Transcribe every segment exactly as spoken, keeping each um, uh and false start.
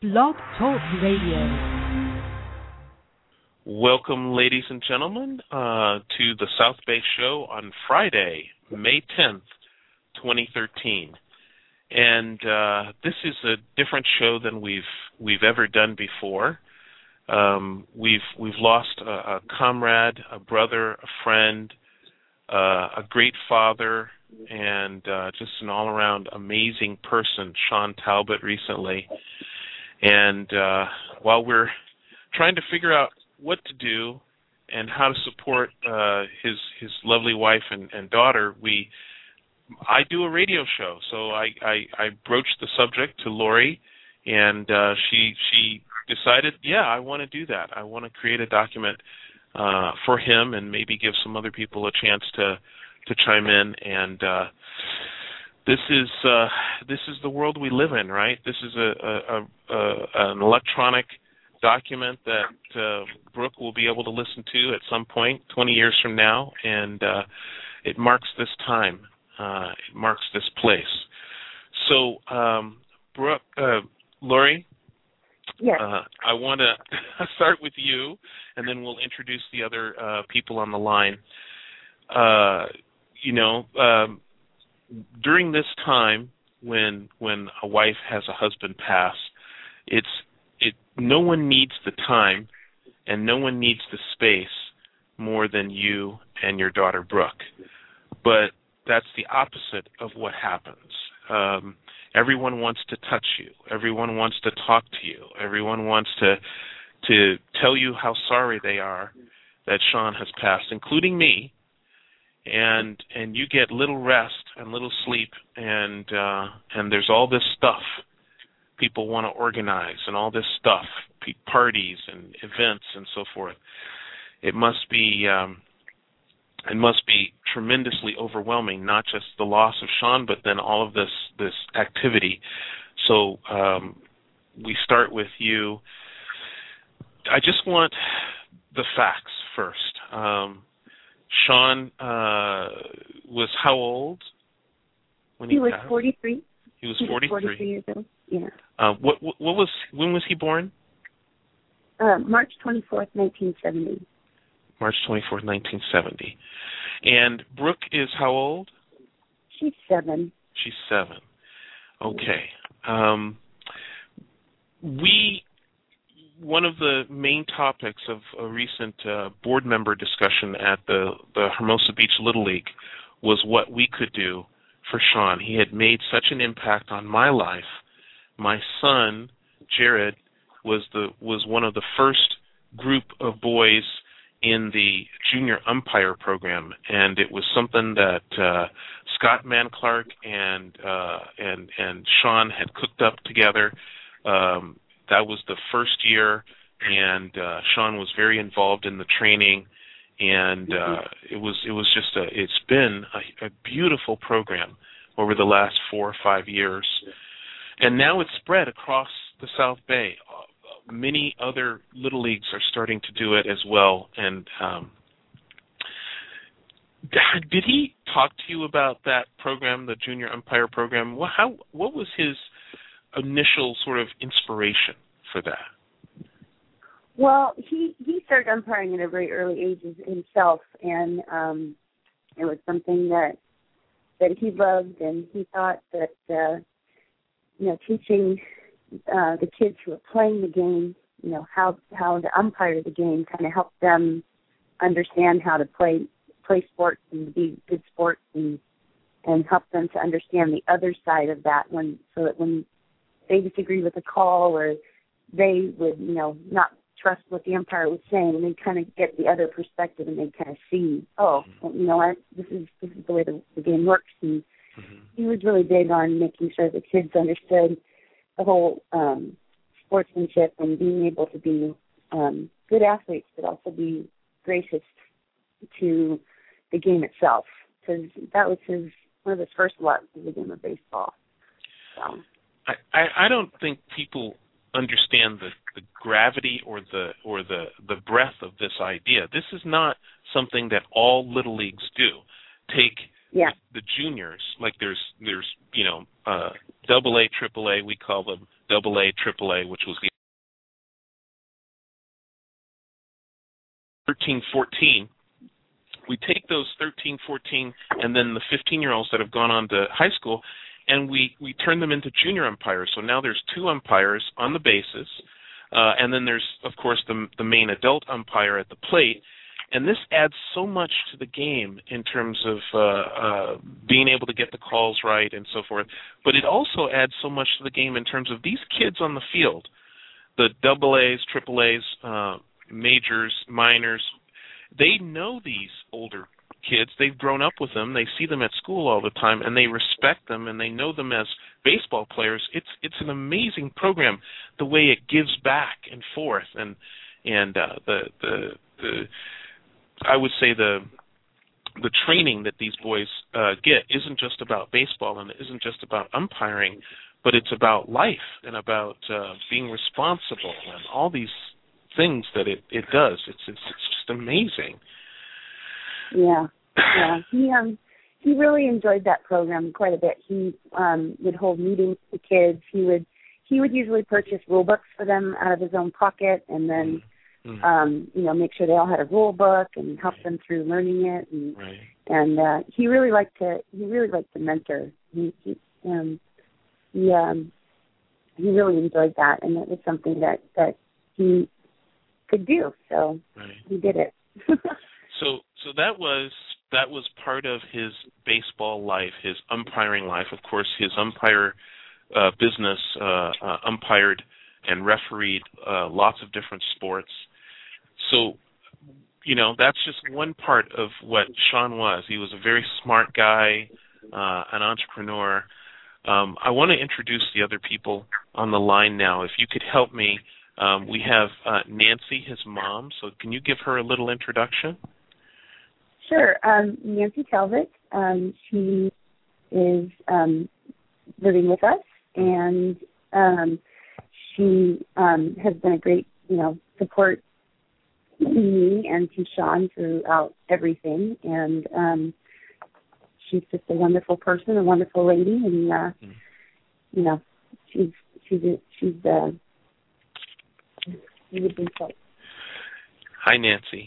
Blog Talk Radio. Welcome, ladies and gentlemen, uh, to the South Bay Show on Friday, May tenth, twenty thirteen. And uh, this is a different show than we've we've ever done before. Um, we've we've lost a, a comrade, a brother, a friend, uh, a great father, and uh, just an all-around amazing person, Sean Talbot, recently. And uh, while we're trying to figure out what to do and how to support uh, his his lovely wife and, and daughter, we I do a radio show. So I, I, I broached the subject to Lori, and uh, she she decided, yeah, I want to do that. I want to create a document uh, for him and maybe give some other people a chance to to chime in. And uh, this is uh, this is the world we live in, right? This is a, a, a an electronic document that uh, Brooke will be able to listen to at some point, twenty years from now, and uh, it marks this time. Uh, it marks this place. So, um, Brooke, uh, Lori, yes. uh, I want to start with you, and then we'll introduce the other uh, people on the line. Uh, you know, um, during this time when when a wife has a husband pass, it's it. No one needs the time, and no one needs the space more than you and your daughter Brooke. But that's the opposite of what happens. Um, everyone wants to touch you. Everyone wants to talk to you. Everyone wants to to tell you how sorry they are that Sean has passed, including me. And and you get little rest and little sleep, and uh, and there's all this stuff people want to organize, and all this stuff, parties and events and so forth. It must be. Um, It must be tremendously overwhelming, not just the loss of Sean, but then all of this this activity. So um, we start with you. I just want the facts first. Um, Sean uh, was how old when he, he was passed? forty-three. He was he forty-three. Was forty-three years old. Yeah. Uh, what, what what was when was he born? Uh, March twenty-fourth, nineteen seventy. March twenty-fourth, nineteen seventy. And Brooke is how old? She's seven. She's seven. Okay. Um, we, one of the main topics of a recent uh, board member discussion at the, the Hermosa Beach Little League was what we could do for Sean. He had made such an impact on my life. My son, Jared, was the was one of the first group of boys in the junior umpire program, and it was something that uh, Scott Manclark and uh, and and Sean had cooked up together. Um, that was the first year, and uh, Sean was very involved in the training, and uh, it was it was just a it's been a, a beautiful program over the last four or five years, and now it's spread across the South Bay. Many other little leagues are starting to do it as well. And um, did he talk to you about that program, the junior umpire program? What, how, what was his initial sort of inspiration for that? Well, he, he started umpiring at a very early age himself, and um, it was something that that he loved, and he thought that uh, you know teaching Uh, the kids who are playing the game, you know, how how to umpire the game, kind of help them understand how to play play sports and be good sports, and and help them to understand the other side of that, when so that when they disagree with a call, or they would, you know, not trust what the umpire was saying, and they kind of get the other perspective, and they kind of see, oh, well, you know what, this is this is the way the, the game works. And mm-hmm. he was really big on making sure the kids understood the whole um, sportsmanship and being able to be um, good athletes, but also be gracious to the game itself, because that was his one of his first loves, was the game of baseball. So. I, I, I don't think people understand the, the gravity or the or the, the breadth of this idea. This is not something that all little leagues do. Take yeah. the, the juniors, like there's there's you know uh, double A, triple A, we call them Double A, Triple A, which was the thirteen, fourteen. We take those thirteen, fourteen, and then the fifteen-year-olds that have gone on to high school, and we, we turn them into junior umpires. So now there's two umpires on the bases, uh, and then there's, of course, the, the main adult umpire at the plate. And this adds so much to the game in terms of uh, uh, being able to get the calls right and so forth. But it also adds so much to the game in terms of these kids on the field, the double A's, triple A's, uh, majors, minors. They know these older kids. They've grown up with them. They see them at school all the time, and they respect them, and they know them as baseball players. It's it's an amazing program, the way it gives back and forth, and and uh, the the the. I would say the the training that these boys uh, get isn't just about baseball and it isn't just about umpiring, but it's about life and about uh, being responsible and all these things that it, it does. It's, it's it's just amazing. Yeah, yeah. He um he really enjoyed that program quite a bit. He um would hold meetings with the kids. He would he would usually purchase rule books for them out of his own pocket, and then. Mm-hmm. Um, you know, make sure they all had a rule book and help them through learning it, and right. and uh, he really liked to. He really liked to mentor. He he um, he, um, he really enjoyed that, and it was something that, that he could do. So right. he did it. so so that was that was part of his baseball life, his umpiring life. Of course, his umpire uh, business uh, uh, umpired and refereed uh, lots of different sports. So, you know, that's just one part of what Sean was. He was a very smart guy, uh, an entrepreneur. Um, I want to introduce the other people on the line now. If you could help me, um, we have uh, Nancy, his mom. So can you give her a little introduction? Sure. Um, Nancy Talbot, um, she is um, living with us, and um, she um, has been a great, you know, support to me and to Sean throughout everything, and um, she's just a wonderful person, a wonderful lady, and uh, mm. you know, she's she's a, she's uh, she's a big help. Hi, Nancy.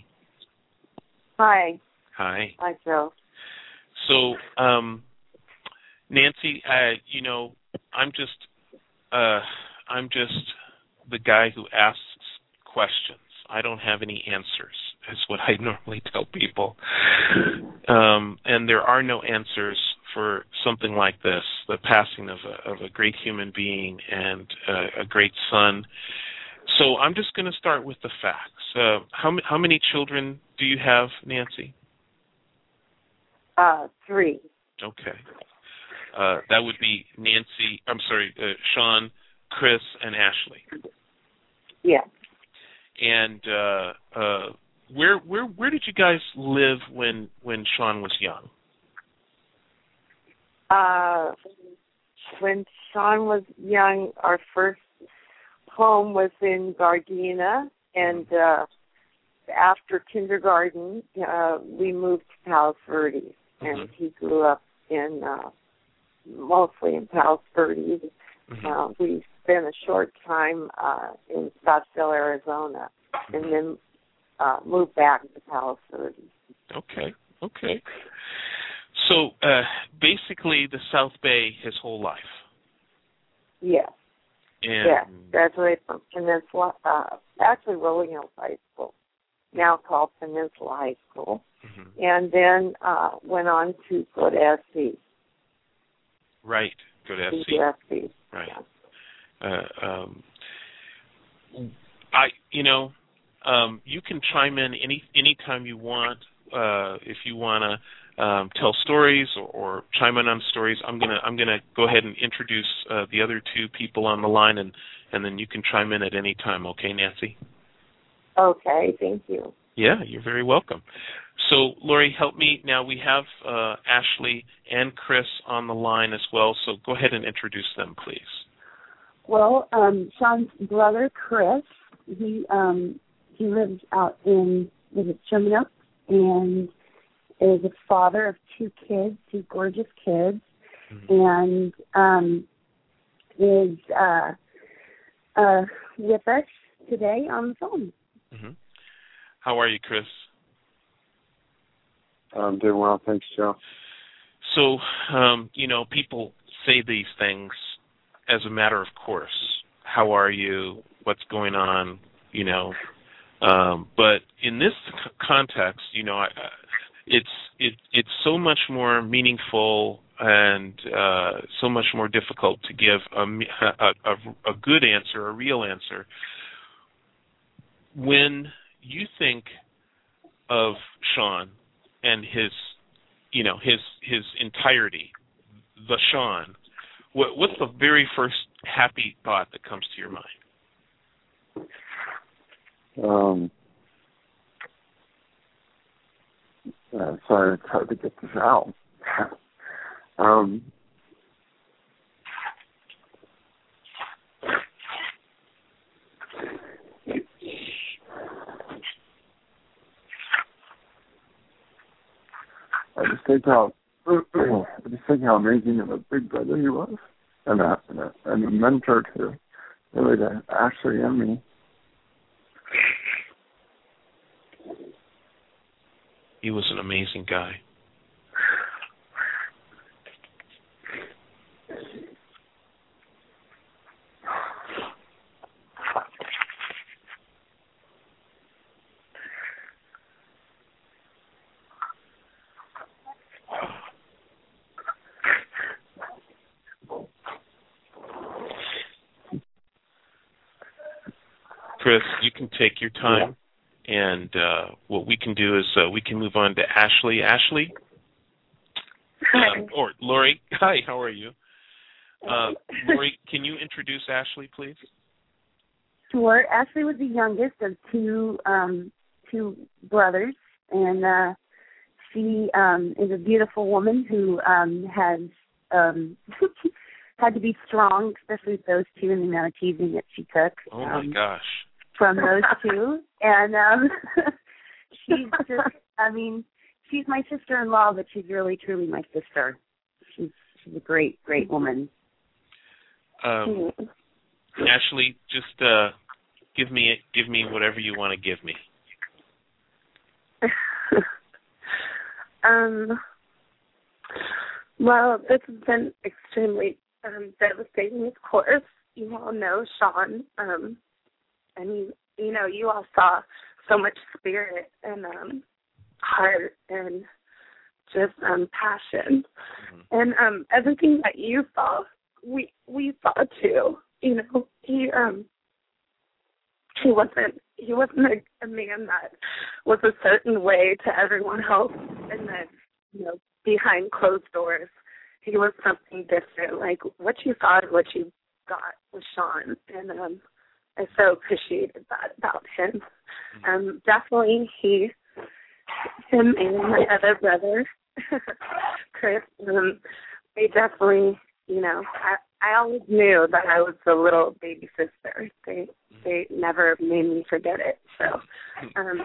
Hi. Hi. Hi, Joe. So, um, Nancy, uh, you know, I'm just, uh, I'm just the guy who asks questions. I don't have any answers, is what I normally tell people. Um, and there are no answers for something like this, the passing of a, of a great human being and uh, a great son. So I'm just going to start with the facts. Uh, how, how many children do you have, Nancy? Uh, three. Okay. Uh, that would be Nancy, I'm sorry, uh, Sean, Chris, and Ashley. Yeah. And uh, uh, where where where did you guys live when when Sean was young? Uh, when Sean was young, our first home was in Gardena, and uh, after kindergarten, uh, we moved to Palos Verdes, and mm-hmm. he grew up in uh, mostly in Palos Verdes. Mm-hmm. Uh, we spent a short time uh, in Scottsdale, Arizona, mm-hmm. and then uh, moved back to Palos Verdes. Okay, okay. So uh, basically, the South Bay his whole life. Yes. And yes. Graduated from Peninsula, uh, actually Rolling Hills High School, now called Peninsula High School, mm-hmm. and then uh, went on to go to S C. Right. Go to S C. S C. Right. Yeah. Uh, um, I, you know, um, you can chime in any anytime you want. Uh, if you want to um, tell stories or, or chime in on stories, I'm gonna I'm gonna go ahead and introduce uh, the other two people on the line, and, and then you can chime in at any time. Okay, Nancy? Okay. Thank you. Yeah, you're very welcome. So, Lori, help me. Now we have uh, Ashley and Chris on the line as well, so go ahead and introduce them, please. Well, um, Sean's brother, Chris, he um, he lives out in, is it Sherman Oaks, and is a father of two kids, two gorgeous kids, mm-hmm. and um, is uh, uh, with us today on the phone. Mm-hmm. How are you, Chris? I'm doing well, thanks, Joe. So, um, you know, people say these things as a matter of course. How are you? What's going on? You know, um, but in this c- context, you know, I, it's it, it's so much more meaningful and uh, so much more difficult to give a, a, a, a good answer, a real answer. When you think of Sean and his, you know, his his entirety, the Sean, what, what's the very first happy thought that comes to your mind? Um, uh, sorry, it's hard to get this out. um, I just think how I just think how amazing of a big brother he was, and a, and a, and a mentor to really to Ashley and me. He was an amazing guy. Chris, you can take your time. And uh, what we can do is uh, we can move on to Ashley. Ashley? Hi. Um, or Lori. Hi, how are you? Uh, Lori, can you introduce Ashley, please? Sure. Ashley was the youngest of two um, two brothers, and uh, she um, is a beautiful woman who um, has um, had to be strong, especially with those two, and the amount of teasing that she took. Oh, my um, gosh. From those two. And um, she's just, I mean, she's my sister-in-law, but she's really, truly my sister. She's she's a great, great woman. Um, Ashley, just uh, give me give me whatever you want to give me. um. Well, this has been extremely um, devastating, of course. You all know Sean. Um, I mean, you know, you all saw so much spirit and um, heart and just um, passion. Mm-hmm. And um, everything that you saw, we we saw too. You know, he um he wasn't he wasn't a, a man that was a certain way to everyone else, and then, you know, behind closed doors, he was something different. Like what you saw and what you got with Sean, and um. I so appreciated that about him. Um, definitely he, him and my other brother, Chris, um, they definitely, you know, I, I always knew that I was the little baby sister. They they never made me forget it. So, um,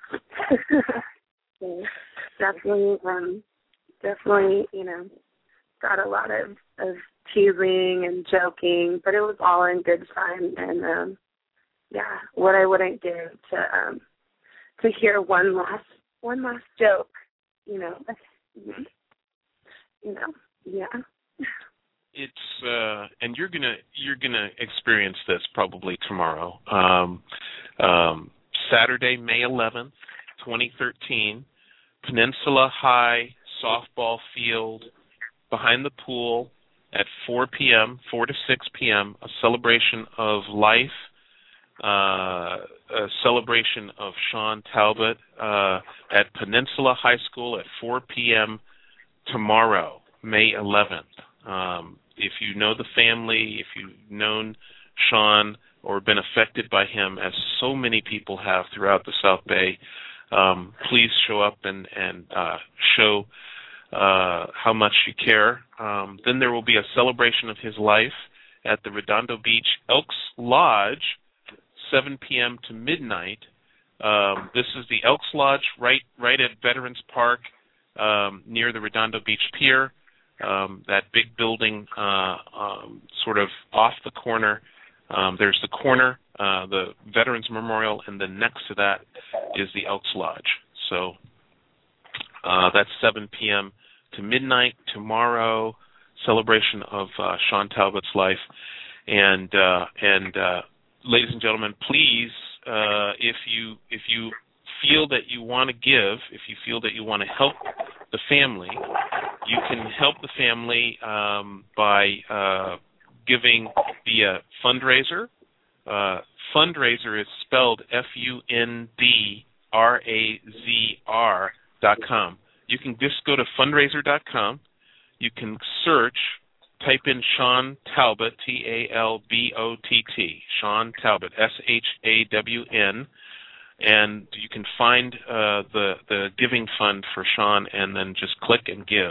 so definitely, um, definitely, you know, got a lot of, of teasing and joking, but it was all in good fun. And um, yeah, what I wouldn't give to um, to hear one last one last joke, you know, you know, yeah. It's uh, and you're gonna you're gonna experience this probably tomorrow. Um, um, Saturday, May eleventh, twenty thirteen, Peninsula High softball field behind the pool at four p.m., four to six p.m., a celebration of life, uh, a celebration of Sean Talbot uh, at Peninsula High School at four p.m. tomorrow, May eleventh. Um, if you know the family, if you've known Sean or been affected by him, as so many people have throughout the South Bay, um, please show up and, and uh, show uh, how much you care. Um, then there will be a celebration of his life at the Redondo Beach Elks Lodge, seven p.m. to midnight. Um, this is the Elks Lodge right right at Veterans Park um, near the Redondo Beach Pier, um, that big building uh, um, sort of off the corner Um, there's the corner, uh, the Veterans Memorial, and then next to that is the Elks Lodge. So uh, that's seven p.m. to midnight tomorrow, celebration of uh, Sean Talbot's life. And uh, and uh, ladies and gentlemen, please, uh, if you if you feel that you want to give, if you feel that you want to help the family, you can help the family um, by uh, giving via fundraiser. Uh, fundraiser is spelled F U N D R A Z R dot com. You can just go to fundraiser dot com. You can search, type in Sean Talbot, T A L B O T T, Sean Talbot, S H A W N, and you can find uh, the, the giving fund for Sean and then just click and give.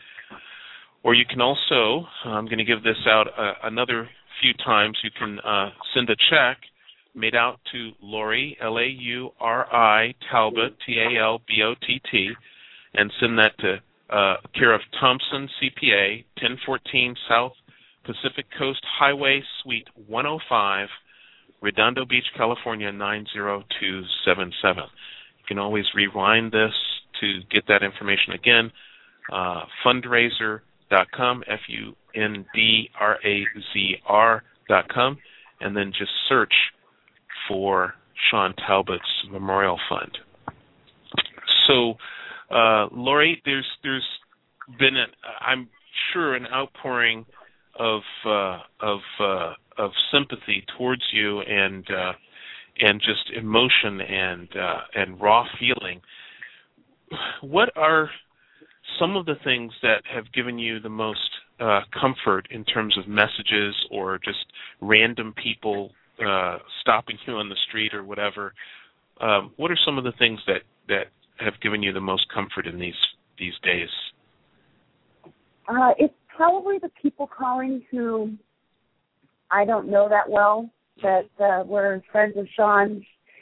Or you can also, I'm going to give this out uh, another few times, you can uh, send a check made out to Laurie, L A U R I, Talbot, T A L B O T T, and send that to uh, care of Thompson C P A, ten fourteen South Pacific Coast Highway, Suite one oh five, Redondo Beach, California, nine zero two seven seven. You can always rewind this to get that information again, uh, fundraiser dot com, F U N D R A Z R dot com, and then just search for Sean Talbot's Memorial Fund. So, uh, Laurie, there's there's been, a, I'm sure, an outpouring of uh, of uh, of sympathy towards you and uh, and just emotion and uh, and raw feeling. What are some of the things that have given you the most uh, comfort in terms of messages or just random people uh, stopping you on the street or whatever? Um, what are some of the things that, that have given you the most comfort in these these days? Uh, it's probably the people calling who I don't know that well, that uh, were friends of Sean's,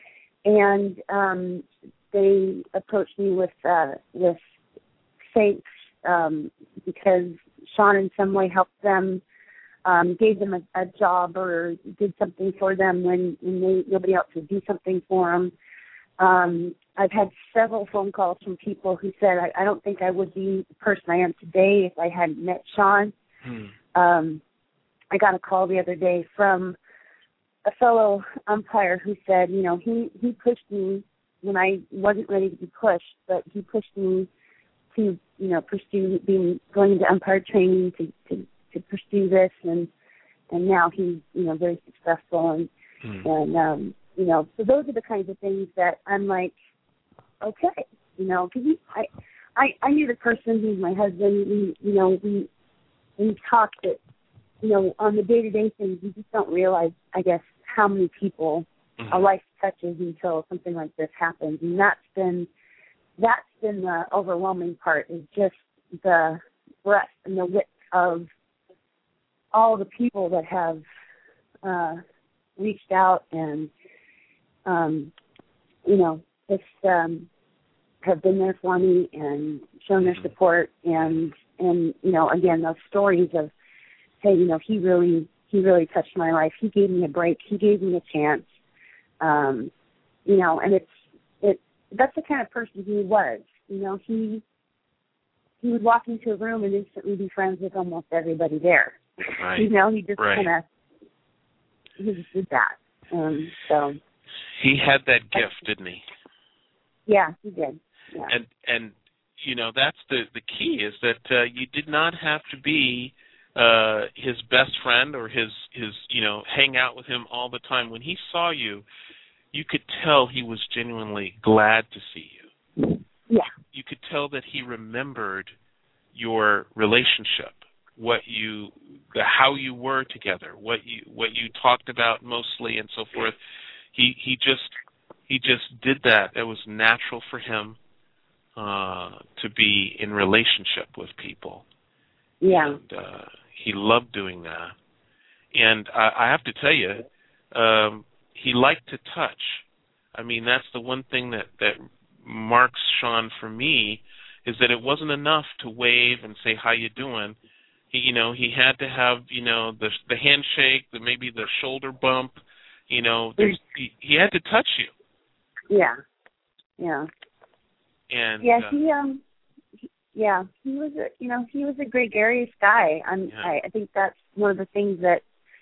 and um, they approached me with uh, with thanks um, because Sean in some way helped them, um, gave them a, a job or did something for them when, when they, nobody else would do something for them. Um, I've had several phone calls from people who said, I, I don't think I would be the person I am today if I hadn't met Sean. Hmm. Um, I got a call the other day from a fellow umpire who said, you know, he, he pushed me when I wasn't ready to be pushed, but he pushed me to, you know, pursue being going into umpire training to, to, to pursue this, and and now he's, you know, very successful, and mm. and um, you know, so those are the kinds of things that I'm like, okay, you know, because I, I I knew the person who's my husband. We, you know, we we talked that, you know, on the day to day things, you just don't realize, I guess, how many people mm-hmm. a life touches until something like this happens, and that's been. That's been the overwhelming part, is just the breadth and the width of all the people that have uh, reached out and, um, you know, just um, have been there for me and shown their support. And, and, you know, again, those stories of, hey, you know, he really, he really touched my life. He gave me a break. He gave me a chance. Um, you know, and it's, it, that's the kind of person he was. You know, he he would walk into a room and instantly be friends with almost everybody there. Right. You know, he just right. kind of he just did that. Um, so he had that gift, didn't he? Yeah, he did. Yeah. And and you know, that's the the key, is that uh, you did not have to be uh, his best friend or his his you know hang out with him all the time. When he saw you, you could tell he was genuinely glad to see you. Yeah. You could tell that he remembered your relationship, what you, the, how you were together, what you, what you talked about mostly, and so forth. He he just he just did that. It was natural for him uh, to be in relationship with people. Yeah. And uh, he loved doing that. And I, I have to tell you, um, he liked to touch. I mean, that's the one thing that, that marks Sean for me, is that it wasn't enough to wave and say, how you doing? he, you know, he had to have, you know, the the handshake, the maybe the shoulder bump, you know, there's, he, he had to touch you. Yeah, yeah, and yeah. uh, He um, he, yeah, he was a, you know, he was a gregarious guy. I'm, yeah. I, I think that's one of the things that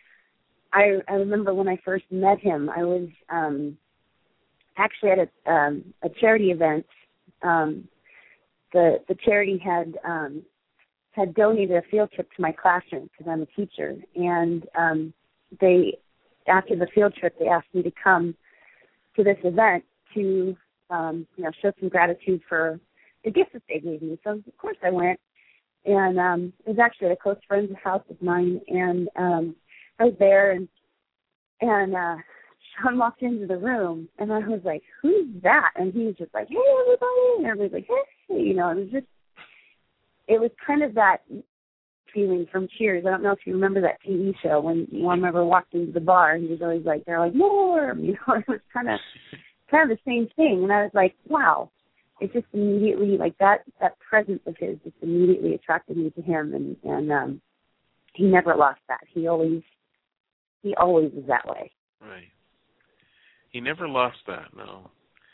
I I remember when I first met him. I was um, actually at a um, a charity event. Um, the the charity had um, had donated a field trip to my classroom because I'm a teacher, and um, they after the field trip they asked me to come to this event to um, you know show some gratitude for the gifts that they gave me. So of course I went, and um, it was actually at a close friend's house of mine, and um, I was there, and and uh, Sean walked into the room, and I was like, "Who's that?" And he was just like, "Hey, everybody!" And everybody's like, "Hey," you know. It was just, it was kind of that feeling from Cheers. I don't know if you remember that T V show when one member walked into the bar, and he was always like, "They're like more," you know. It was kind of, kind of the same thing, and I was like, "Wow." It just immediately, like that, that presence of his just immediately attracted me to him, and and um, he never lost that. He always, he always was that way. Right. He never lost that, no.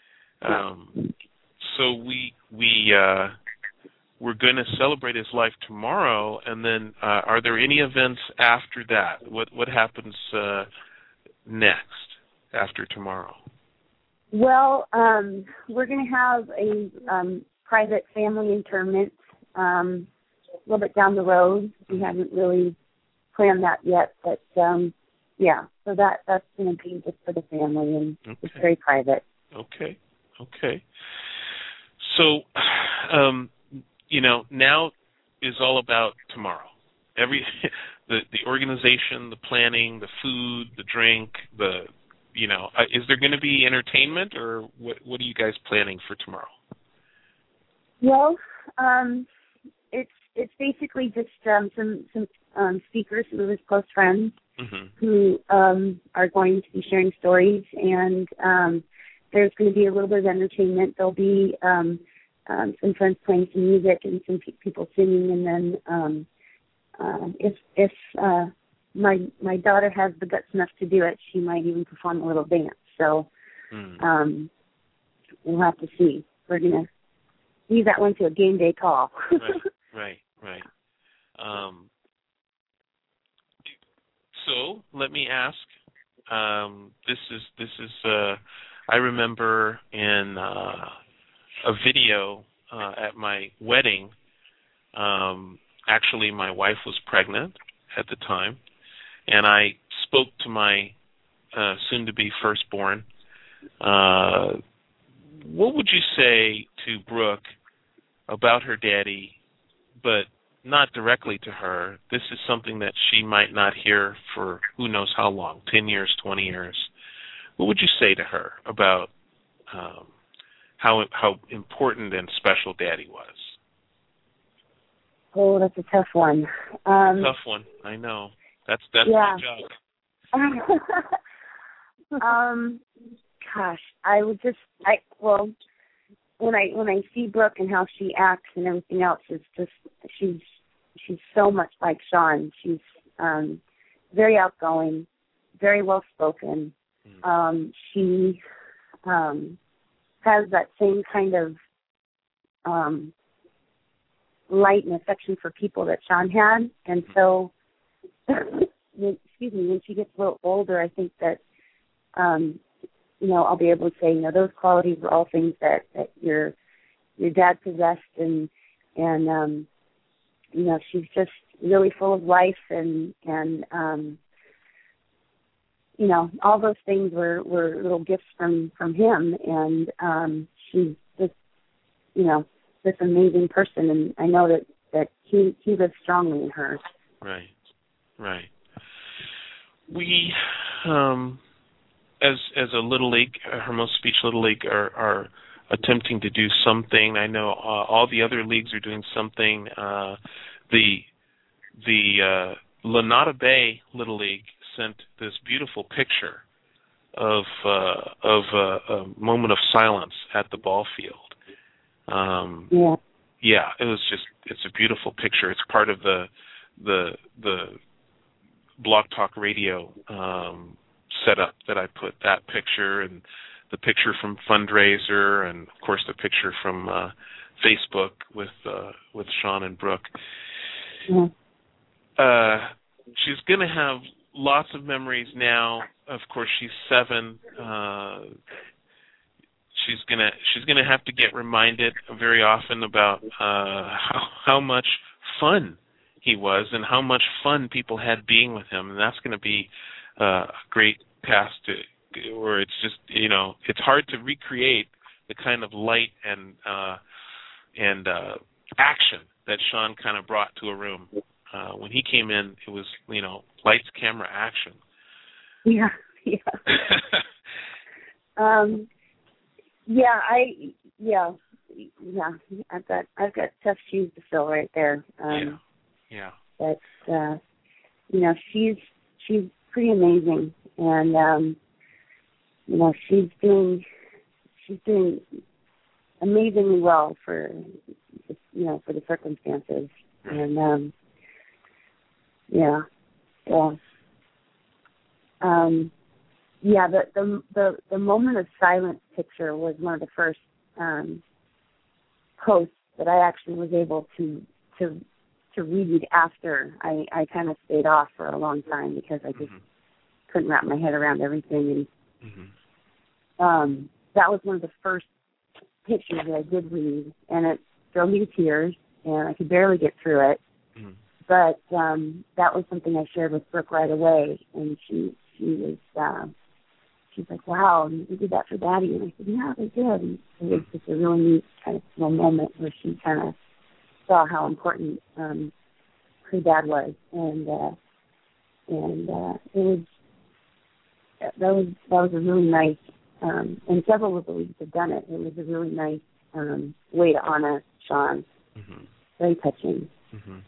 Um, so we we uh, we're going to celebrate his life tomorrow, and then uh, are there any events after that? What what happens uh, next after tomorrow? Well, um, we're going to have a um, private family interment um, a little bit down the road. We haven't really planned that yet, but um, yeah, so that that's going to be just for the family, and okay. It's very private. Okay, okay. So, um, you know, now is all about tomorrow. Every the the organization, the planning, the food, the drink, the you know, uh, is there going to be entertainment, or what? What are you guys planning for tomorrow? Well, um, it's it's basically just um, some some um, speakers, some of his close friends. Mm-hmm. Who um, are going to be sharing stories, and um, there's going to be a little bit of entertainment. There'll be um, um, some friends playing some music and some pe- people singing, and then um, uh, if if uh, my my daughter has the guts enough to do it, she might even perform a little dance. So mm. um, we'll have to see. We're going to leave that one to a game day call. right, right, right. Um, So let me ask. Um, this is this is. Uh, I remember in uh, a video uh, at my wedding. Um, actually, my wife was pregnant at the time, and I spoke to my uh, soon-to-be firstborn. Uh, what would you say to Brooke about her daddy, but not directly to her? This is something that she might not hear for who knows how long, ten years, twenty years. What would you say to her about um, how how important and special Daddy was? Oh, that's a tough one. Um, tough one, I know. That's that's yeah. my job. um, gosh, I would just, I well, when I when I see Brooke and how she acts and everything else, it's just she's she's so much like Sean. She's um, very outgoing, very well spoken. Mm. Um, she um, has that same kind of um, light and affection for people that Sean had, and so when, excuse me, when she gets a little older, I think that um, you know I'll be able to say, you know, those qualities are all things that, that your your dad possessed, and and um, you know she's just really full of life, and and um, you know all those things were, were little gifts from, from him, and um, she's just you know this amazing person, and I know that, that he he lives strongly in her. Right, right. We, um, as as a Little League, Hermosa Beach Little League, are, are attempting to do something. I know uh, all the other leagues are doing something. Uh, the the uh, Lanada Bay Little League sent this beautiful picture of uh, of uh, a moment of silence at the ball field. Um, yeah, yeah, it was just it's a beautiful picture. It's part of the the the Blog Talk Radio um, setup that I put that picture and the picture from Fundraiser, and of course the picture from uh, Facebook with uh, with Sean and Brooke. Mm-hmm. Uh, she's going to have lots of memories now. Of course, she's seven. Uh, she's gonna she's gonna have to get reminded very often about uh, how how much fun he was and how much fun people had being with him, and that's going to be uh, a great task to, where it's just, you know, it's hard to recreate the kind of light and uh, and uh, action that Sean kind of brought to a room. Uh, when he came in, it was, you know, lights, camera, action. Yeah, yeah. um, yeah, I, yeah, yeah. I've got, I've got tough shoes to fill right there. Um, yeah, yeah. But uh, you know, she's she's pretty amazing, and um, you know, she's doing she's doing amazingly well for, you know, for the circumstances, and um, yeah, yeah. Um, yeah, the, the the the moment of silence picture was one of the first um, posts that I actually was able to to to read after I, I kind of stayed off for a long time because I just mm-hmm. couldn't wrap my head around everything, and mm-hmm. um, that was one of the first pictures that I did read, and it drove me to tears, and I could barely get through it. Mm-hmm. But um, that was something I shared with Brooke right away, and she she was uh, she's like, "Wow, you did that for Daddy," and I said, "Yeah, I did." And it was just a really neat kind of small moment where she kind of saw how important um, her dad was, and uh, and uh, it was that was that was a really nice. Um, and several of the leagues have done it. It was a really nice um, way to honor Sean. Mm-hmm. Very touching. Mm-hmm.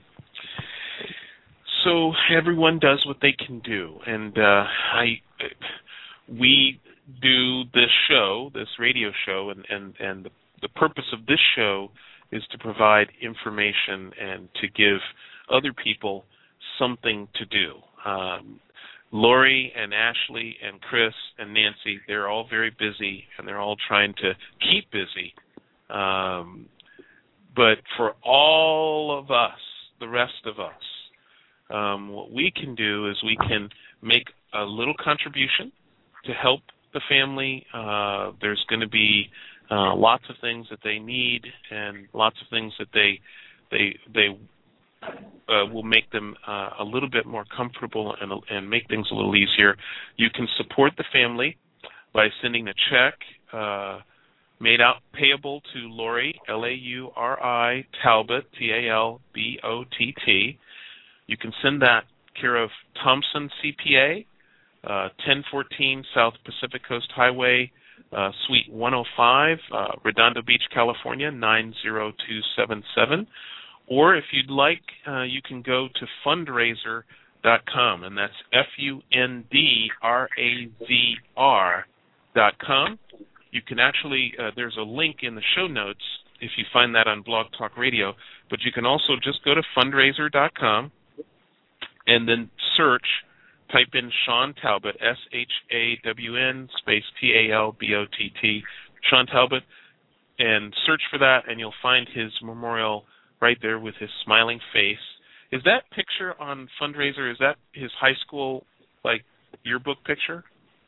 So everyone does what they can do, and uh, I, we do this show, this radio show, and, and, and the, the purpose of this show is to provide information and to give other people something to do. Um, Lori and Ashley and Chris and Nancy, they're all very busy, and they're all trying to keep busy. Um, but for all of us, the rest of us, um, what we can do is we can make a little contribution to help the family. Uh, there's going to be uh, lots of things that they need, and lots of things that they they they uh, will make them uh, a little bit more comfortable and and make things a little easier. You can support the family by sending a check uh, made out payable to Lori, L A U R I, Talbot, T A L B O T T. You can send that care of Thompson C P A, uh, ten fourteen South Pacific Coast Highway, uh, Suite one oh five, uh, Redondo Beach, California, nine zero two seven seven. Or if you'd like, uh, you can go to fundraiser dot com, and that's F U N D R A Z R dot com. You can actually, uh, there's a link in the show notes if you find that on Blog Talk Radio, but you can also just go to fundraiser dot com and then search, type in Sean Talbot, S H A W N space T A L B O T T, Sean Talbot, and search for that, and you'll find his memorial right there with his smiling face. Is that picture on Fundraiser, is that his high school, like, yearbook picture?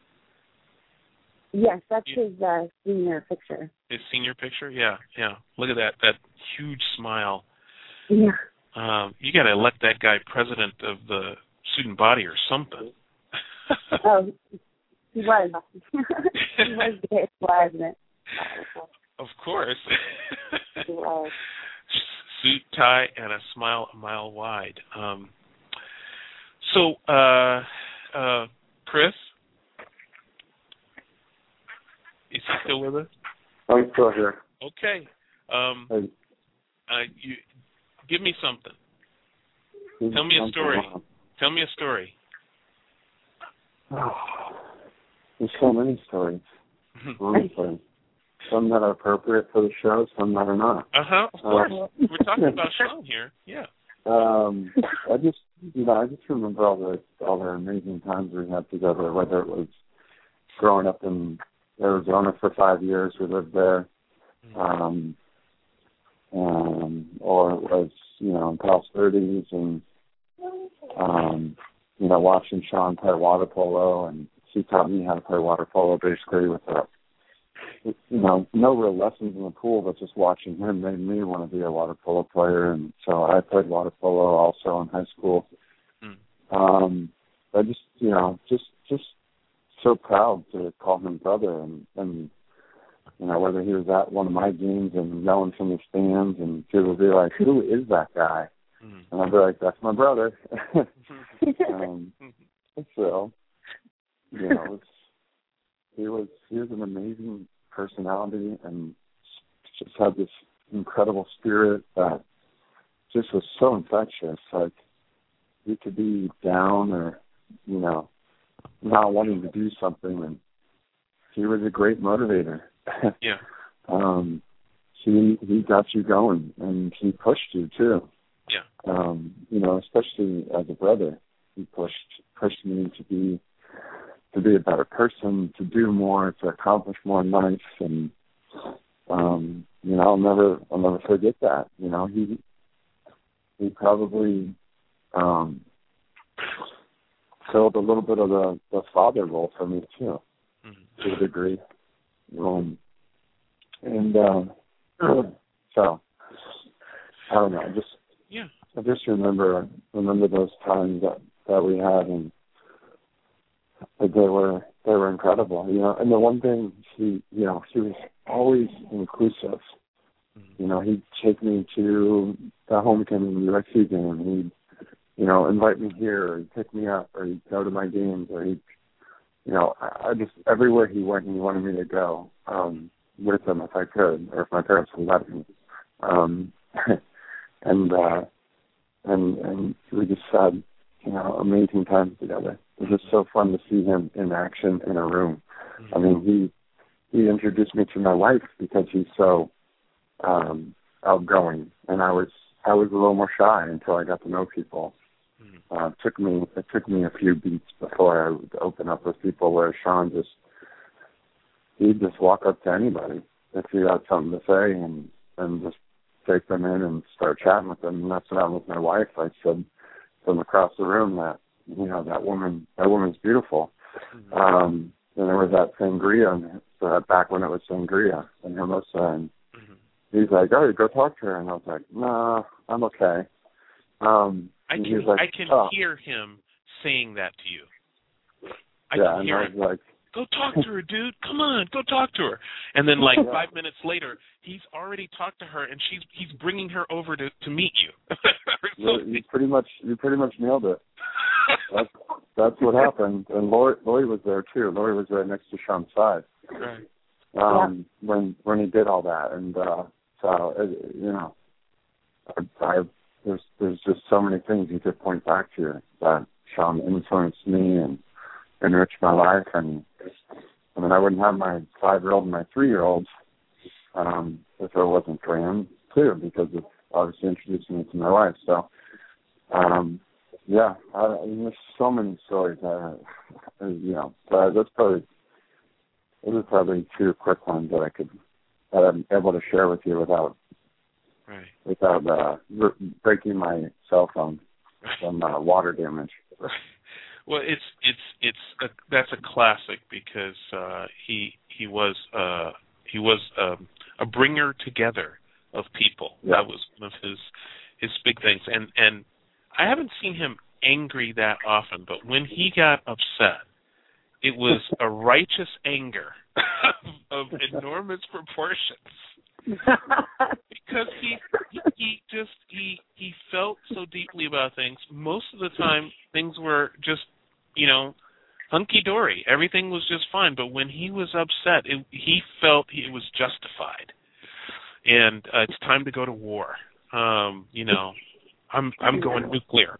Yes, that's yeah. his uh, senior picture. His senior picture? Yeah, yeah. Look at that, that huge smile. Yeah. Um, you got to elect that guy president of the student body or something. Oh, he was. He was the president. Of course. He was. Suit, tie, and a smile a mile wide. Um, so, uh, uh, Chris? Is he still with us? I'm still here. Okay. Um, hey. uh, you give me something. Tell me a story. Tell me a story. Oh, there's so many stories. Honestly. Some that are appropriate for the show, some that are not. Uh-huh, of course. Uh, We're talking about Sean here. Yeah. um, I just, you know, I just remember all the all the amazing times we had together. Whether it was growing up in Arizona for five years, we lived there, um, um, or it was, you know, in Palos Verdes, and um, you know, watching Sean play water polo, and he taught me how to play water polo basically with a, you know, no real lessons in the pool, but just watching him made me want to be a water polo player, and so I played water polo also in high school. Mm. Um, I just, you know, just just so proud to call him brother, and, and you know, whether he was at one of my games and yelling from the stands, and people would be like, "Who is that guy?" Mm. And I'd be like, "That's my brother." um, so, you know, it's, he was he was an amazing personality, and just had this incredible spirit that just was so infectious. Like, you could be down or, you know, not wanting to do something, and he was a great motivator. Yeah. um, he he got you going, and he pushed you too. Yeah. Um, you know, especially as a brother, he pushed pushed me to be to be a better person, to do more, to accomplish more in life, and um, you know, I'll never I'll never forget that. You know, he he probably um, filled a little bit of the, the father role for me too, mm-hmm. to a degree. Um, and uh, so I don't know, I just yeah. I just remember remember those times that, that we had, and they were they were incredible, you know. And the one thing, he you know he was always inclusive. You know, he'd take me to the homecoming U S C game. He'd you know invite me here, or he'd pick me up, or he'd go to my games, or he'd you know I, I just everywhere he went, he wanted me to go um, with him if I could, or if my parents would let me. Um, and uh, and and we just had you know amazing times together. It was just so fun to see him in action in a room. Mm-hmm. I mean, he he introduced me to my wife because he's so um, outgoing, and I was I was a little more shy until I got to know people. Mm-hmm. Uh, it took me it took me a few beats before I would open up with people. Where Sean just he'd just walk up to anybody if he had something to say, and and just take them in and start chatting with them. And that's what happened with my wife. I said from across the room that. You know, that woman, that woman's beautiful. Mm-hmm. Um, and there was that sangria, uh, back when it was sangria in Hermosa, and mm-hmm. he's like, oh, go talk to her. And I was like, no, I'm okay. Um, I can, like, I can oh. hear him saying that to you. I yeah, can hear and I was him. like, go talk to her, dude. Come on, go talk to her. And then, like, yeah. five minutes later, he's already talked to her, and she's he's bringing her over to, to meet you. so, you, you pretty much you pretty much nailed it. That's that's what happened. And Lori, Lori was there too. Lori was right next to Sean's side. Right. Um, yeah. When when he did all that, and uh, so it, you know, I, I there's there's just so many things you could point back to that Sean influenced me and enriched my life. And I mean, I wouldn't have my five-year-old and my three-year-olds um, if it wasn't for him too, because of obviously introducing me to my wife. So. Um, Yeah, I, I mean, there's so many stories. Uh, you know, but that's probably those are probably two quick ones that I could that I'm able to share with you without right. without uh, breaking my cell phone from uh, water damage. Right. Well, it's it's it's a, that's a classic because uh, he he was uh, he was um, a bringer together of people. Yeah. That was one of his his big things, and and. I haven't seen him angry that often, but when he got upset, it was a righteous anger of, of enormous proportions. Because he, he he just he he felt so deeply about things. Most of the time, things were just you know hunky dory. Everything was just fine. But when he was upset, it, he felt it was justified, and uh, it's time to go to war. Um, you know. I'm I'm going nuclear.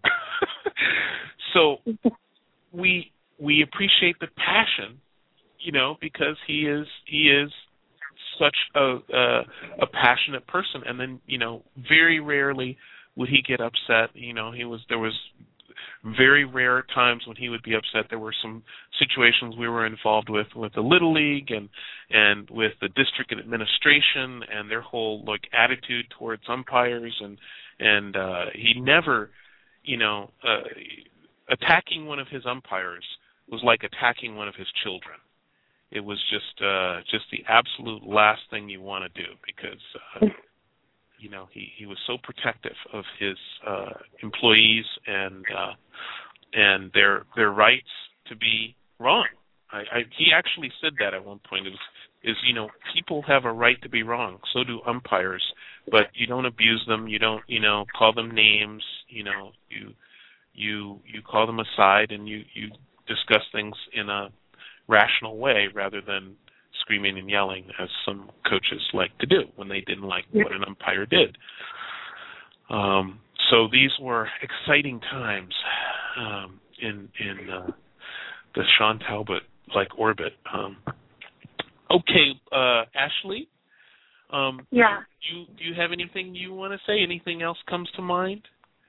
So we we appreciate the passion, you know, because he is he is such a, a a passionate person, and then you know very rarely would he get upset. You know, he was there was very rare times when he would be upset. There were some situations we were involved with with the Little League and and with the district administration and their whole like attitude towards umpires, and and uh, he never, you know, uh, attacking one of his umpires was like attacking one of his children. It was just uh, just the absolute last thing you want to do, because uh, you know he, he was so protective of his uh, employees and uh, and their their rights to be wrong. I, I, he actually said that at one point. It was, is you know people have a right to be wrong. So do umpires, but you don't abuse them. You don't you know call them names. You know you you you call them aside and you you discuss things in a rational way rather than screaming and yelling as some coaches like to do when they didn't like what an umpire did. Um, so these were exciting times um, in in uh, the Sean Talbot like orbit. Um, okay, uh, Ashley. Um, yeah. Do you, do you have anything you want to say? Anything else comes to mind?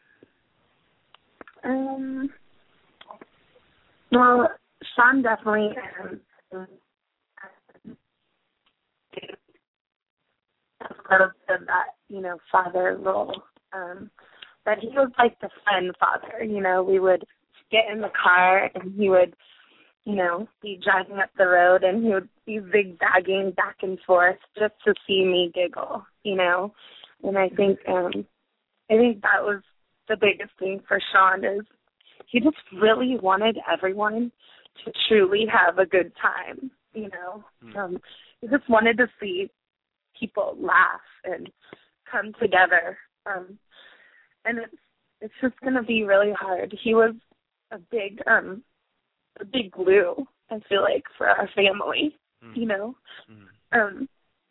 Um. Well, Sean definitely um, part of that, you know, father role. Um, but he was like the friend father. You know, we would get in the car and he would, you know, be driving up the road and he would be zigzagging back and forth just to see me giggle. You know, and I think um, I think that was the biggest thing for Sean is he just really wanted everyone to truly have a good time, you know. Mm. Um, he just wanted to see people laugh and come together. Um, and it's it's just going to be really hard. He was a big um, a big glue, I feel like, for our family, mm. you know. Mm. Um,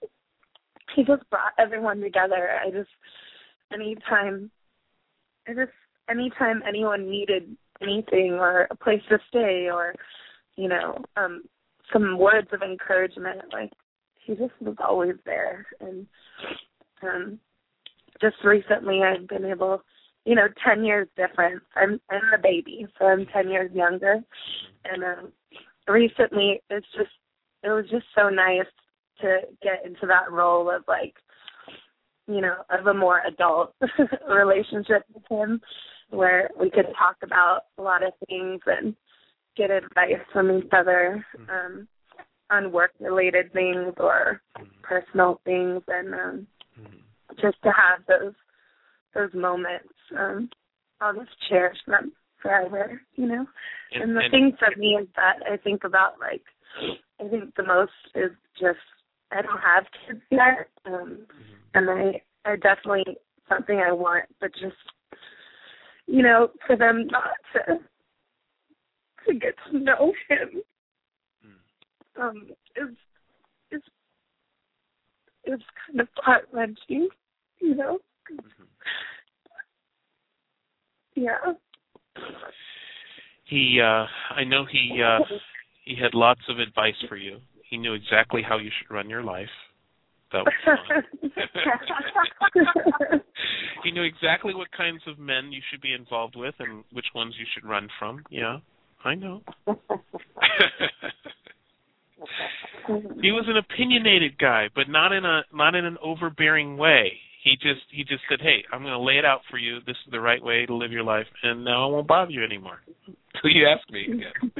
he just brought everyone together. I just, anytime, I just, anytime anyone needed anything or a place to stay or, you know, um, some words of encouragement, like, he just was always there. And um, just recently I've been able, you know, ten years difference. I'm, I'm the baby, so I'm ten years younger. And um, recently it's just, it was just so nice to get into that role of, like, you know, of a more adult relationship with him, where we could talk about a lot of things and get advice from each other um, on work-related things or personal things, and um, just to have those those moments. Um, I'll just cherish them forever, you know. And, and the and, thing for me is that I think about, like, I think the most is just I don't have kids yet, um, and I, I definitely something I want, but just, you know, for them not to to get to know him um, is is is kind of heart wrenching, you know. Mm-hmm. Yeah. He, uh, I know he uh, he had lots of advice for you. He knew exactly how you should run your life. That was fun. He knew exactly what kinds of men you should be involved with and which ones you should run from. Yeah, I know. He was an opinionated guy, but not in a not in an overbearing way. He just he just said, "Hey, I'm going to lay it out for you. This is the right way to live your life, and now I won't bother you anymore until you ask me again."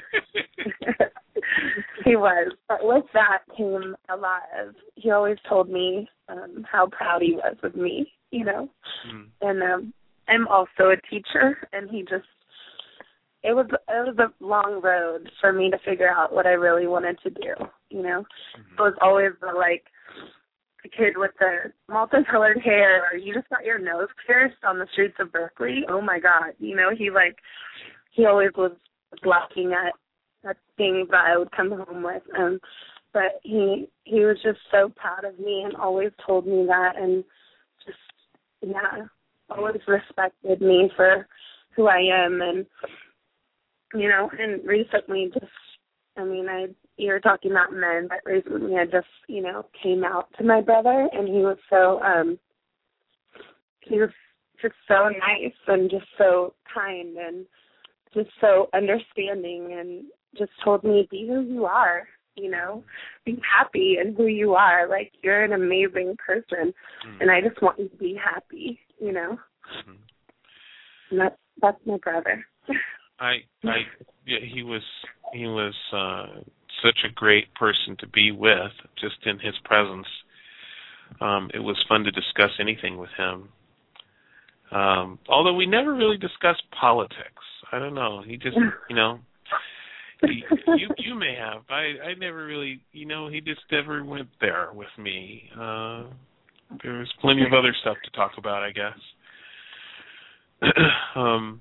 He was, but with that came a lot of. He always told me um, how proud he was of me, you know. Mm. And um, I'm also a teacher, and he just. It was it was a long road for me to figure out what I really wanted to do, you know. Mm-hmm. It was always the, like, the kid with the multicolored hair, or you just got your nose pierced on the streets of Berkeley. Oh my God, you know, he like he always was laughing at at things that I would come home with, um, but he he was just so proud of me and always told me that, and just yeah, always respected me for who I am, and you know, and recently just I mean I. You were talking about men, but recently I just, you know, came out to my brother, and he was so, um, he was just so nice and just so kind and just so understanding, and just told me, be who you are, you know, be happy in who you are. Like, you're an amazing person, mm. and I just want you to be happy, you know. Mm-hmm. And that's, that's my brother. I, I, yeah, he was, he was uh, such a great person to be with, just in his presence. Um, it was fun to discuss anything with him. Um, although we never really discussed politics. I don't know. He just, you know, he, you you may have. I, I never really, you know, he just never went there with me. Uh, there was plenty of other stuff to talk about, I guess. um,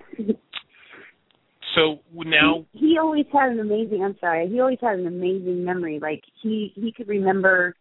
so now he, he always had an amazing. I'm sorry. He always had an amazing memory. Like he he could remember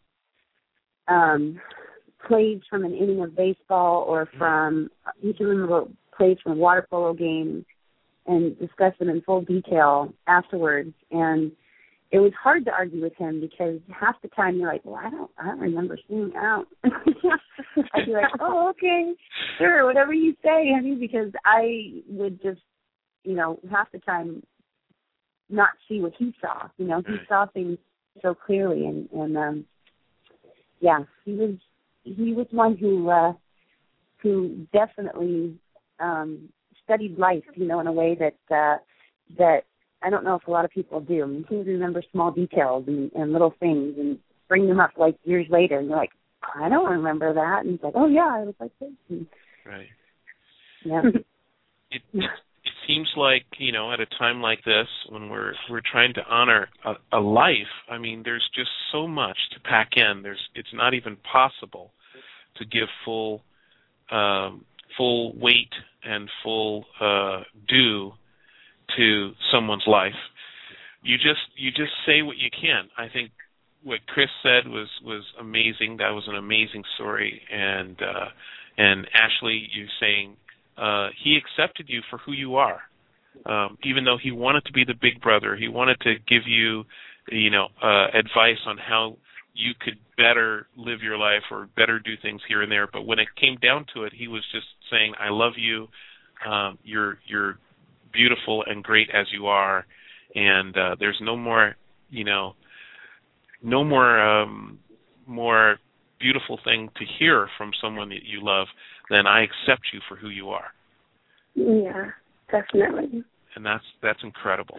um, plays from an inning of baseball, or from he could remember plays from a water polo game, and discuss them in full detail afterwards. And it was hard to argue with him, because half the time you're like, well, I don't, I don't remember seeing out. I'd be like, oh, okay, sure, whatever you say, honey, because I would just, you know, half the time not see what he saw. You know, he saw things so clearly, and, and um, yeah, he was he was one who uh, who definitely um, studied life, you know, in a way that uh, that I don't know if a lot of people do. I mean, he would remember small details and, and little things, and bring them up like years later, and you're like, I don't remember that, and he's like, oh yeah, I was like this. And, right. Yeah. it, it it seems like, you know, at a time like this, when we're we're trying to honor a, a life, I mean, there's just so much to pack in. There's it's not even possible to give full um, full weight and full uh, due to someone's life. You just you just say what you can. I think what Chris said was, was amazing. That was an amazing story. And uh, and Ashley, you saying uh, he accepted you for who you are, um, even though he wanted to be the big brother. He wanted to give you, you know, uh, advice on how you could better live your life or better do things here and there. But when it came down to it, he was just saying, "I love you. Um, you're you're beautiful and great as you are, and uh, there's no more, you know, no more um, more beautiful thing to hear from someone that you love than I accept you for who you are." Yeah, definitely. And that's that's incredible.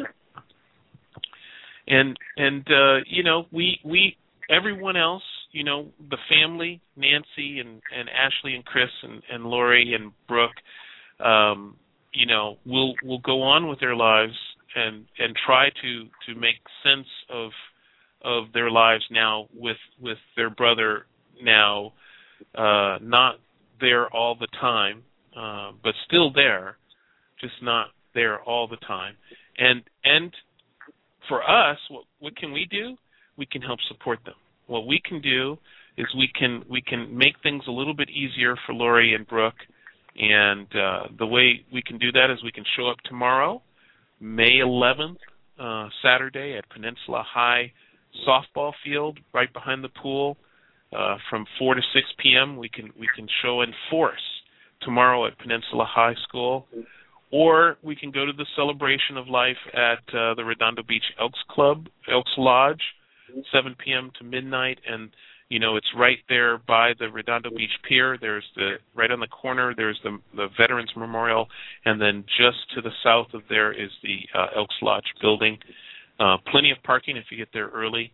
And and uh, you know, we we everyone else, you know, the family, Nancy and, and Ashley and Chris and, and Lori and Brooke, um, you know, will will go on with their lives and, and try to, to make sense of of their lives now with with their brother now, uh, not there all the time, uh, but still there, just not there all the time. And and for us, what, what can we do? We can help support them. What we can do is we can we can make things a little bit easier for Lori and Brooke. And uh, the way we can do that is we can show up tomorrow, May eleventh, uh, Saturday at Peninsula High softball field right behind the pool uh, from four to six p.m. We can we can show in force tomorrow at Peninsula High School, or we can go to the celebration of life at uh, the Redondo Beach Elks Club, Elks Lodge, seven p.m. to midnight, and you know, it's right there by the Redondo Beach Pier. There's the right on the corner. There's the the Veterans Memorial, and then just to the south of there is the uh, Elks Lodge building. Uh, plenty of parking if you get there early,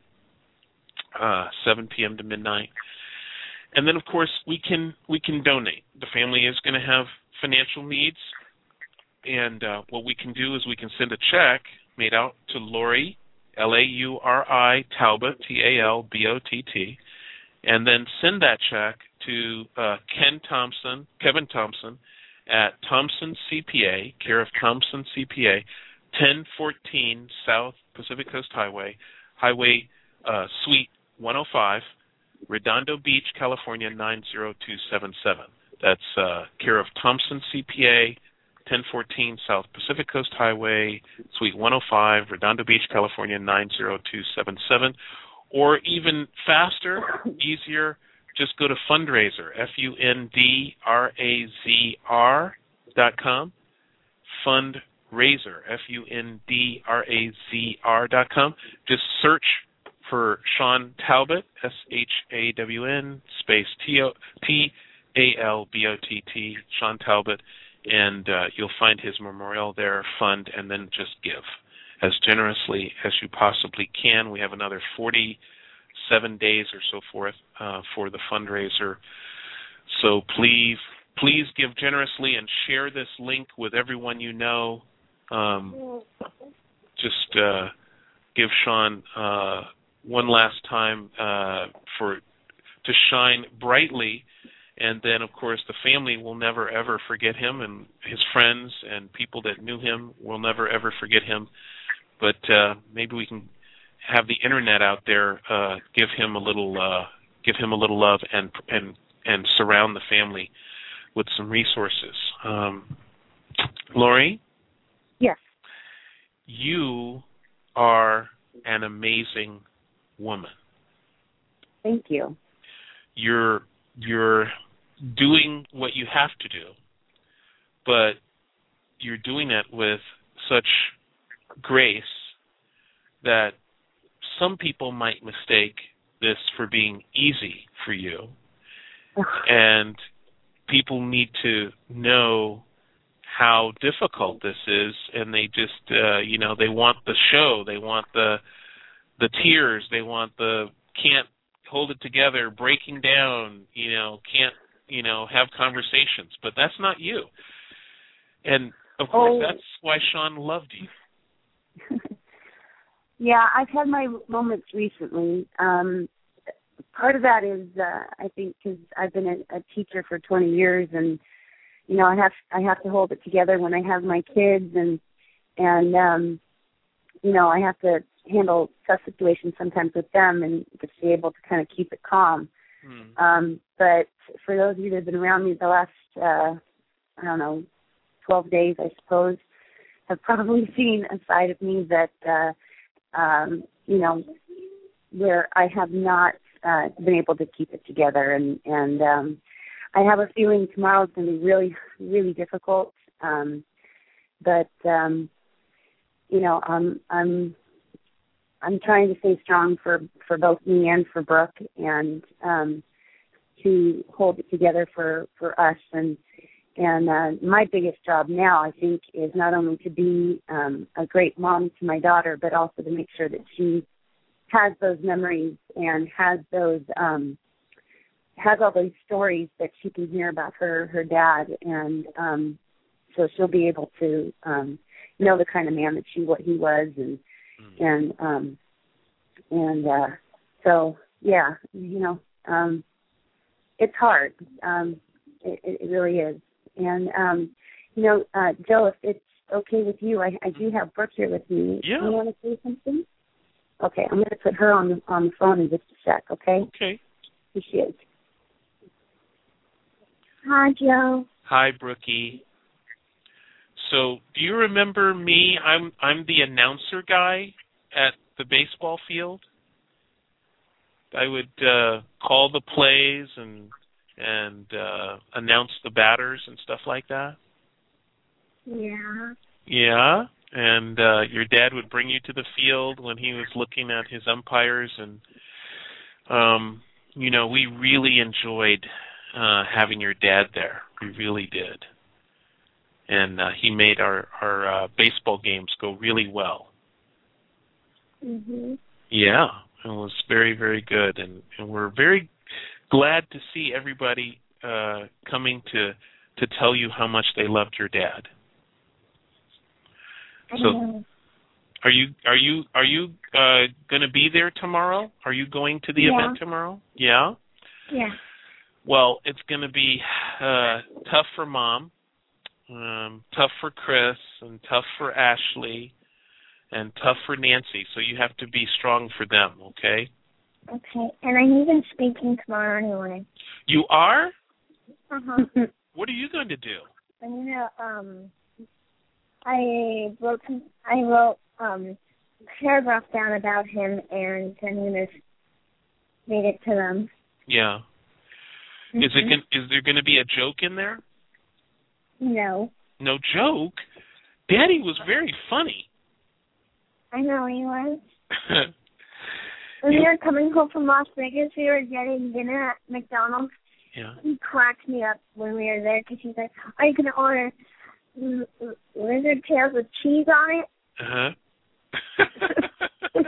uh, seven p.m. to midnight. And then, of course, we can we can donate. The family is going to have financial needs, and uh, what we can do is we can send a check made out to Lori, L A U R I, Talbot, T A L B O T T, and then send that check to uh, Ken Thompson, Kevin Thompson, at Thompson C P A, care of Thompson C P A, ten fourteen South Pacific Coast Highway, Highway uh, Suite one oh five, Redondo Beach, California nine zero two seven seven. That's uh, care of Thompson C P A, ten fourteen South Pacific Coast Highway, Suite one oh five, Redondo Beach, California nine zero two seven seven. Or even faster, easier, just go to Fundrazer, F U N D R A Z R dot com, Fundrazer, F U N D R A Z R dot com. Just search for Sean Talbott, S H A W N space T A L B O T T, Sean Talbott, and uh, you'll find his memorial there, fund, and then just give as generously as you possibly can. We have another forty-seven days or so forth uh, for the fundraiser. So please, please give generously and share this link with everyone you know. Um, just uh, give Sean uh, one last time uh, for to shine brightly, and then, of course, the family will never, ever forget him, and his friends and people that knew him will never, ever forget him. But uh, maybe we can have the internet out there uh, give him a little, uh, give him a little love, and and and surround the family with some resources. Um, Lori? Yes. You are an amazing woman. Thank you. You're you're doing what you have to do, but you're doing it with such grace that some people might mistake this for being easy for you. And people need to know how difficult this is, and they just, uh, you know, they want the show, they want the the tears, they want the can't hold it together, breaking down, you know, can't, you know, have conversations. But that's not you. And, of course, oh. that's why Sean loved you. Yeah, I've had my moments recently. Um, part of that is, uh, I think, because I've been a, a teacher for twenty years, and you know, I have I have to hold it together when I have my kids, and and um, you know, I have to handle tough situations sometimes with them, and just be able to kind of keep it calm. Mm. Um, but for those of you that have been around me the last, uh, I don't know, twelve days, I suppose, have probably seen a side of me that, uh, um, you know, where I have not uh, been able to keep it together, and and um, I have a feeling tomorrow is going to be really, really difficult. Um, but um, you know, I'm I'm I'm trying to stay strong for, for both me and for Brooke, and um, to hold it together for, for us. And and uh, my biggest job now, I think, is not only to be um, a great mom to my daughter, but also to make sure that she has those memories and has those um, has all those stories that she can hear about her her dad, and um, so she'll be able to um, know the kind of man that she what he was, and and um, and uh, so yeah, you know, um, it's hard. Um, it, it really is. And, um, you know, uh, Joe, if it's okay with you, I, I do have Brooke here with me. Yeah. Do you want to say something? Okay, I'm going to put her on the, on the phone in just a sec, okay? Okay. Here she is. Hi, Joe. Hi, Brookie. So, do you remember me? I'm I'm the announcer guy at the baseball field. I would uh, call the plays and and uh, announce the batters and stuff like that. Yeah. Yeah, and uh, your dad would bring you to the field when he was looking at his umpires, and um, you know, we really enjoyed uh, having your dad there. We really did, and uh, he made our our uh, baseball games go really well. Mhm. Yeah, it was very, very good, and, and we're very glad to see everybody uh, coming to to tell you how much they loved your dad. So, are you are you are you uh, going to be there tomorrow? Are you going to the yeah. event tomorrow? Yeah. Yeah. Well, it's going to be uh, tough for Mom, um, tough for Chris, and tough for Ashley, and tough for Nancy. So you have to be strong for them, okay? Okay, and I'm even speaking tomorrow anyway. You are? Uh-huh. What are you going to do? I'm gonna um, I wrote some, I wrote um, a paragraph down about him, and I'm gonna read it to them. Yeah. Mm-hmm. Is it? Gonna, is there going to be a joke in there? No. No joke? Daddy was very funny. I know he was. When we were coming home from Las Vegas, we were getting dinner at McDonald's. Yeah. He cracked me up when we were there because he's like, "Are you going to order l- lizard tails with cheese on it?" Uh-huh.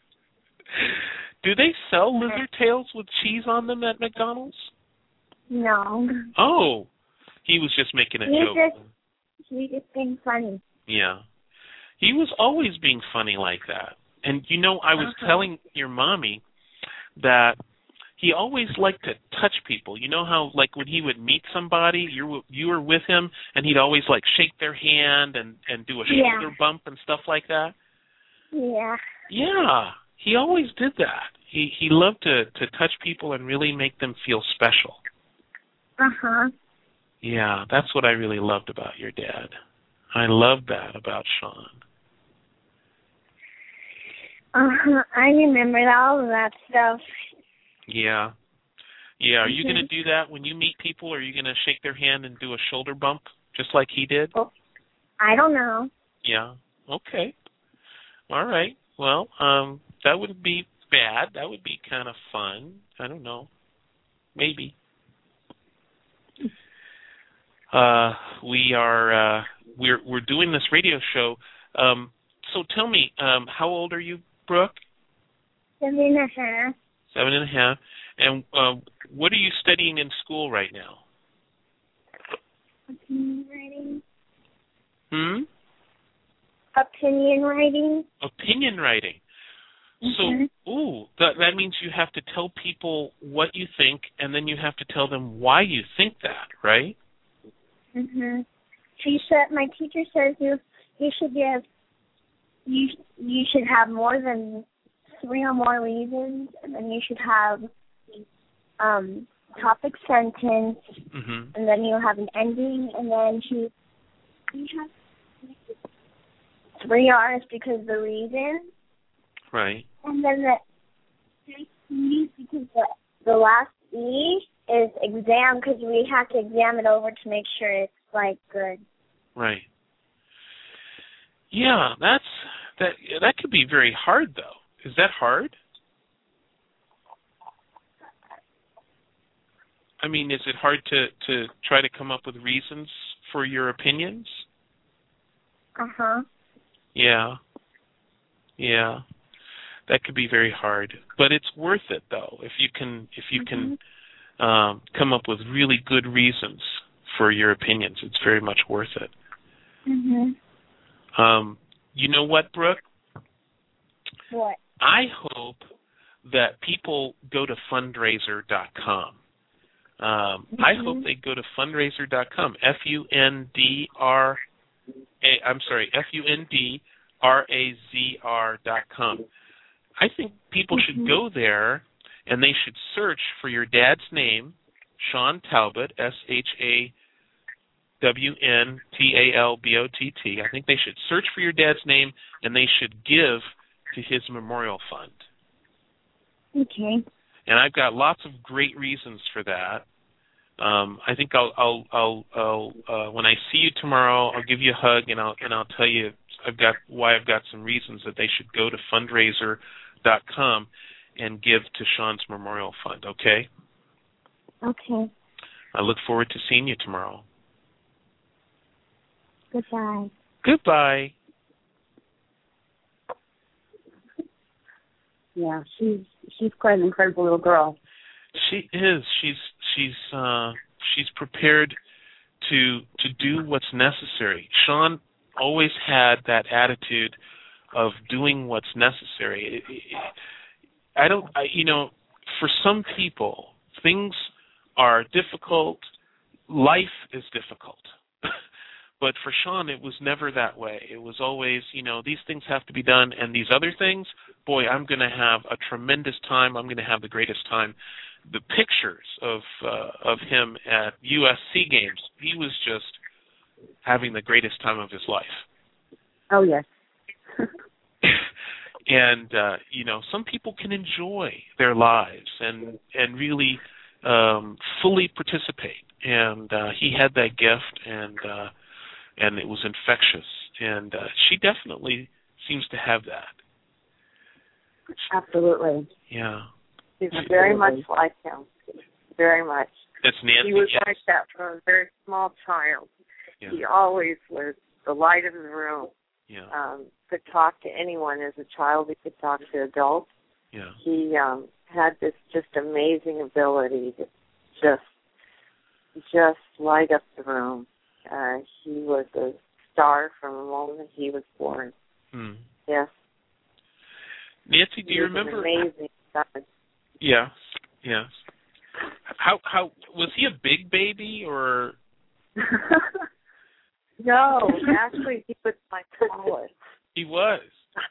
Do they sell lizard tails with cheese on them at McDonald's? No. Oh. He was just making a he joke. Just, he was just being funny. Yeah. He was always being funny like that. And, you know, I was uh-huh. telling your mommy that he always liked to touch people. You know how, like, when he would meet somebody, you were, you were with him, and he'd always, like, shake their hand and, and do a yeah. shoulder bump and stuff like that? Yeah. Yeah. He always did that. He he loved to, to touch people and really make them feel special. Uh-huh. Yeah, that's what I really loved about your dad. I love that about Sean. Uh-huh. I remembered all of that stuff. Yeah. Yeah, are you mm-hmm. going to do that when you meet people? Are you going to shake their hand and do a shoulder bump just like he did? Oh, I don't know. Yeah. Okay. All right. Well, um, that wouldn't be bad. That would be kind of fun. I don't know. Maybe. Uh, we are uh, we're we're doing this radio show. Um, so tell me, um, how old are you, Brooke? Seven and a half. Seven and a half. And uh, what are you studying in school right now? Opinion writing. Hmm? Opinion writing. Opinion writing. Mm-hmm. So, ooh, that, that means you have to tell people what you think, and then you have to tell them why you think that, right? Mhm. She said, my teacher says you you should give you you should have more than three or more reasons, and then you should have um topic sentence, mm-hmm. and then you have an ending, and then she you have three R's because of the reason. Right. And then the E because the the last E is exam because we have to examine it over to make sure it's like good. Right. Yeah, that's that. That could be very hard, though. Is that hard? I mean, is it hard to to try to come up with reasons for your opinions? Uh huh. Yeah. Yeah. That could be very hard, but it's worth it though. If you can, if you mm-hmm. can um, come up with really good reasons for your opinions, it's very much worth it. Mhm. Um, you know what, Brooke? What? I hope that people go to fundraiser dot com. Um, mm-hmm. I hope they go to fundraiser dot com. F U N D R A. I'm sorry. F U N D R A Z R dot com. I think people mm-hmm. should go there and they should search for your dad's name, Sean Talbot, S H A W N T A L B O T T. I think they should search for your dad's name and they should give to his memorial fund. Okay. And I've got lots of great reasons for that. Um, I think I'll, I'll, I'll, I'll uh, when I see you tomorrow, I'll give you a hug and I'll and I'll tell you I've got why I've got some reasons that they should go to fundraiser dot com and give to Sean's memorial fund. Okay. Okay. I look forward to seeing you tomorrow. Goodbye. Goodbye. Yeah, she's she's quite an incredible little girl. She is. She's she's uh, she's prepared to to do what's necessary. Sean always had that attitude of doing what's necessary. I don't, I, you know, for some people, things are difficult. Life is difficult. But for Sean, it was never that way. It was always, you know, these things have to be done, and these other things, boy, I'm going to have a tremendous time. I'm going to have the greatest time. The pictures of uh, of him at U S C games, he was just having the greatest time of his life. Oh, yes. And, uh, you know, some people can enjoy their lives and, and really um, fully participate, and uh, he had that gift, and uh, and it was infectious, and uh, she definitely seems to have that. Absolutely. Yeah. She's very much like him. Very much. That's Nancy. He was yes. like that from a very small child. Yeah. He always was the light of the room. Yeah. Um, could talk to anyone as a child. He could talk to adults. Yeah. He um, had this just amazing ability to just just light up the room. Uh, he was a star from the moment he was born. Hmm. Yes. Nancy, do he you was remember? An amazing son. Yes. Yes. How how was he a big baby or? No, actually, he was my tallest. He was.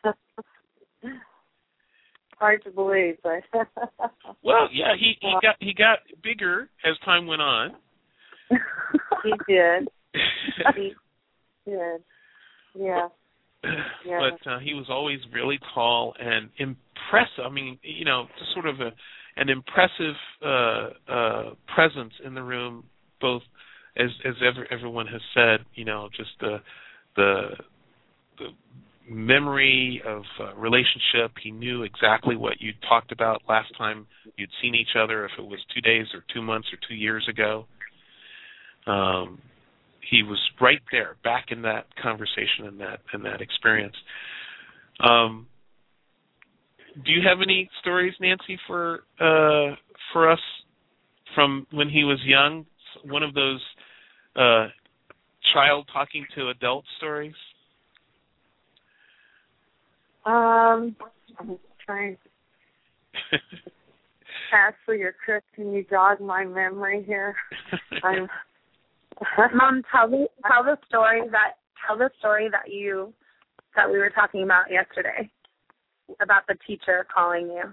Hard to believe, but. Well, yeah, he, he got he got bigger as time went on. He did. He did. Yeah. Yeah. But uh, he was always really tall and impressive. I mean, you know, just sort of a an impressive uh, uh, presence in the room, both as as ever, everyone has said. You know, just the the, the memory of uh, relationship. He knew exactly what you talked about last time you'd seen each other, if it was two days or two months or two years ago. Um, he was right there, back in that conversation and that and that experience. Um, do you have any stories, Nancy, for uh, for us from when he was young? One of those uh, child talking to adult stories. Um, I'm trying. Ashley or Chris, can you jog my memory here? I'm. Mom, tell the tell the story that tell the story that you that we were talking about yesterday about the teacher calling you.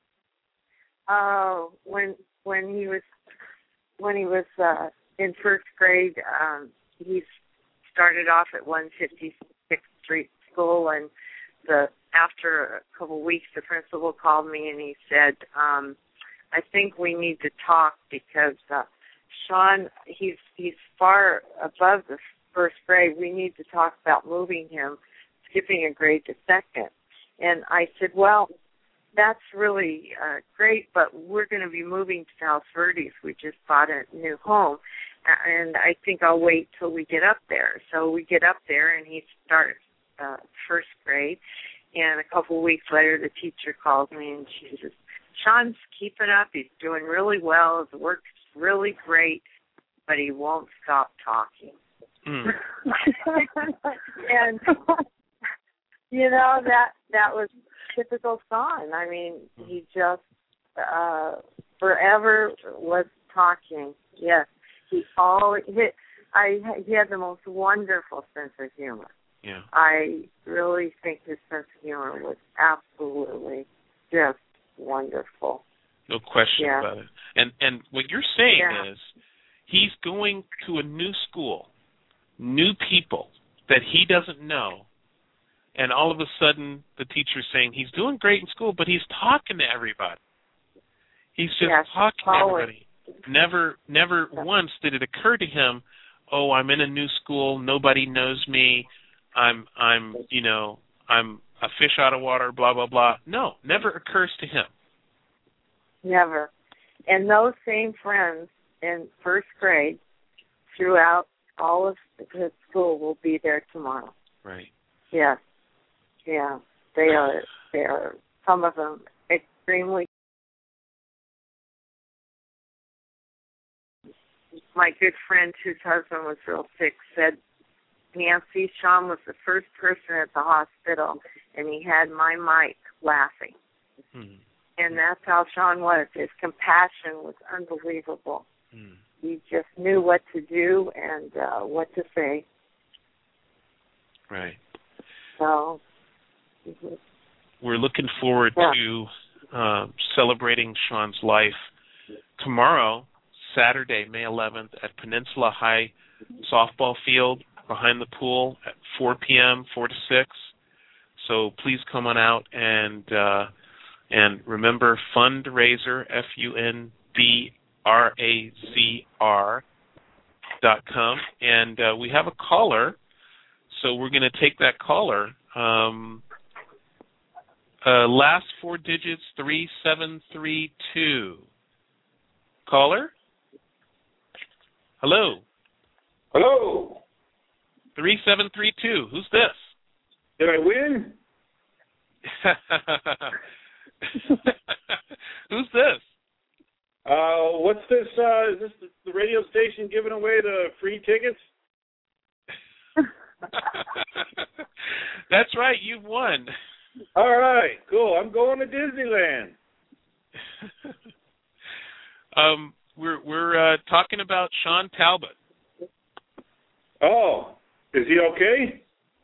Oh, when when he was when he was uh, in first grade, um, he started off at one fifty-sixth Street School, and the after a couple of weeks, the principal called me and he said, um, "I think we need to talk because." Uh, Sean, he's he's far above the first grade. We need to talk about moving him, skipping a grade to second. And I said, well, that's really uh, great, but we're going to be moving to South Verdes. We just bought a new home, and I think I'll wait till we get up there. So we get up there, and he starts uh, first grade. And a couple of weeks later, the teacher calls me, and she says, Sean's keeping up. He's doing really well. His work's really great, but he won't stop talking. Mm. And you know that that was typical Sean. I mean, he just uh, forever was talking. Yes, he always. He, I he had the most wonderful sense of humor. Yeah. I really think his sense of humor was absolutely just wonderful. No question yeah. about it. And and what you're saying yeah. is he's going to a new school, new people that he doesn't know, and all of a sudden the teacher's saying he's doing great in school, but he's talking to everybody. He's just yes, talking always. to everybody. Never, never yes. once did it occur to him, oh, I'm in a new school, nobody knows me, I'm, I'm, you know, I'm a fish out of water, blah, blah, blah. No, never occurs to him. Never. And those same friends in first grade throughout all of the school will be there tomorrow. Right. Yes. Yeah. They are, they are, some of them, extremely. My good friend whose husband was real sick said, Nancy, Sean was the first person at the hospital, and he had my mic laughing. Hmm. And that's how Sean was. His compassion was unbelievable. Hmm. He just knew what to do and uh, what to say. Right. So we're looking forward yeah. to uh, celebrating Sean's life tomorrow, Saturday, May eleventh, at Peninsula High Softball Field behind the pool at four p.m., four to six. So please come on out and uh, and remember fundraiser, F U N D R A Z R dot com. And uh, we have a caller, so we're going to take that caller. Um, uh, last four digits, three seven three two. Caller? Hello? Hello? three seven three two. Who's this? Did I win? Who's this? Uh, what's this? Uh, is this the radio station giving away the free tickets? That's right. You've won. All right. Cool. I'm going to Disneyland. um, we're we're uh, talking about Sean Talbot. Oh, is he okay?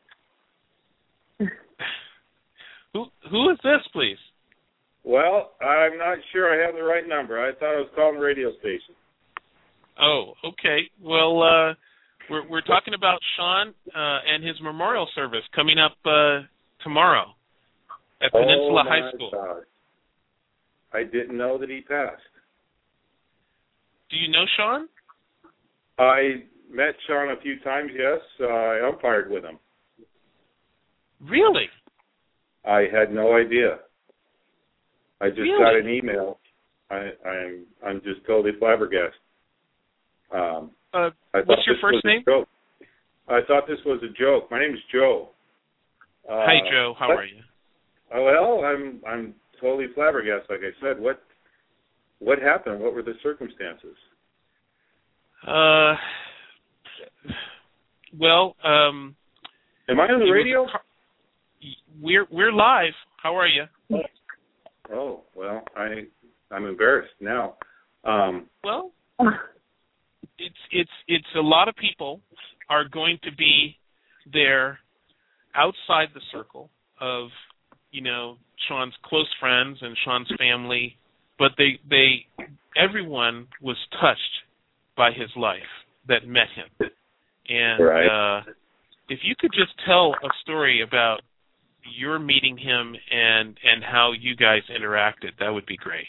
Who who is this, please? Well, I'm not sure I have the right number. I thought I was calling the radio station. Oh, okay. Well, uh, we're we're talking about Sean uh, and his memorial service coming up uh, tomorrow at Peninsula oh, High School. God. I didn't know that he passed. Do you know Sean? I met Sean a few times, yes. Uh, I umpired with him. Really? I had no idea. I just really? got an email. I, I'm I'm just totally flabbergasted. Um, uh, I what's your first name? I thought this was a joke. My name is Joe. Uh, Hi, Joe. How but, are you? Uh, well, I'm I'm totally flabbergasted. Like I said, what what happened? What were the circumstances? Uh, well, um, am I on the radio? Car- we're we're live. How are you? Oh, well, I I'm embarrassed now. Um, well, it's it's it's a lot of people are going to be there outside the circle of, you know, Sean's close friends and Sean's family, but they they everyone was touched by his life that met him. And right. uh, if you could just tell a story about your meeting him and and how you guys interacted, that would be great.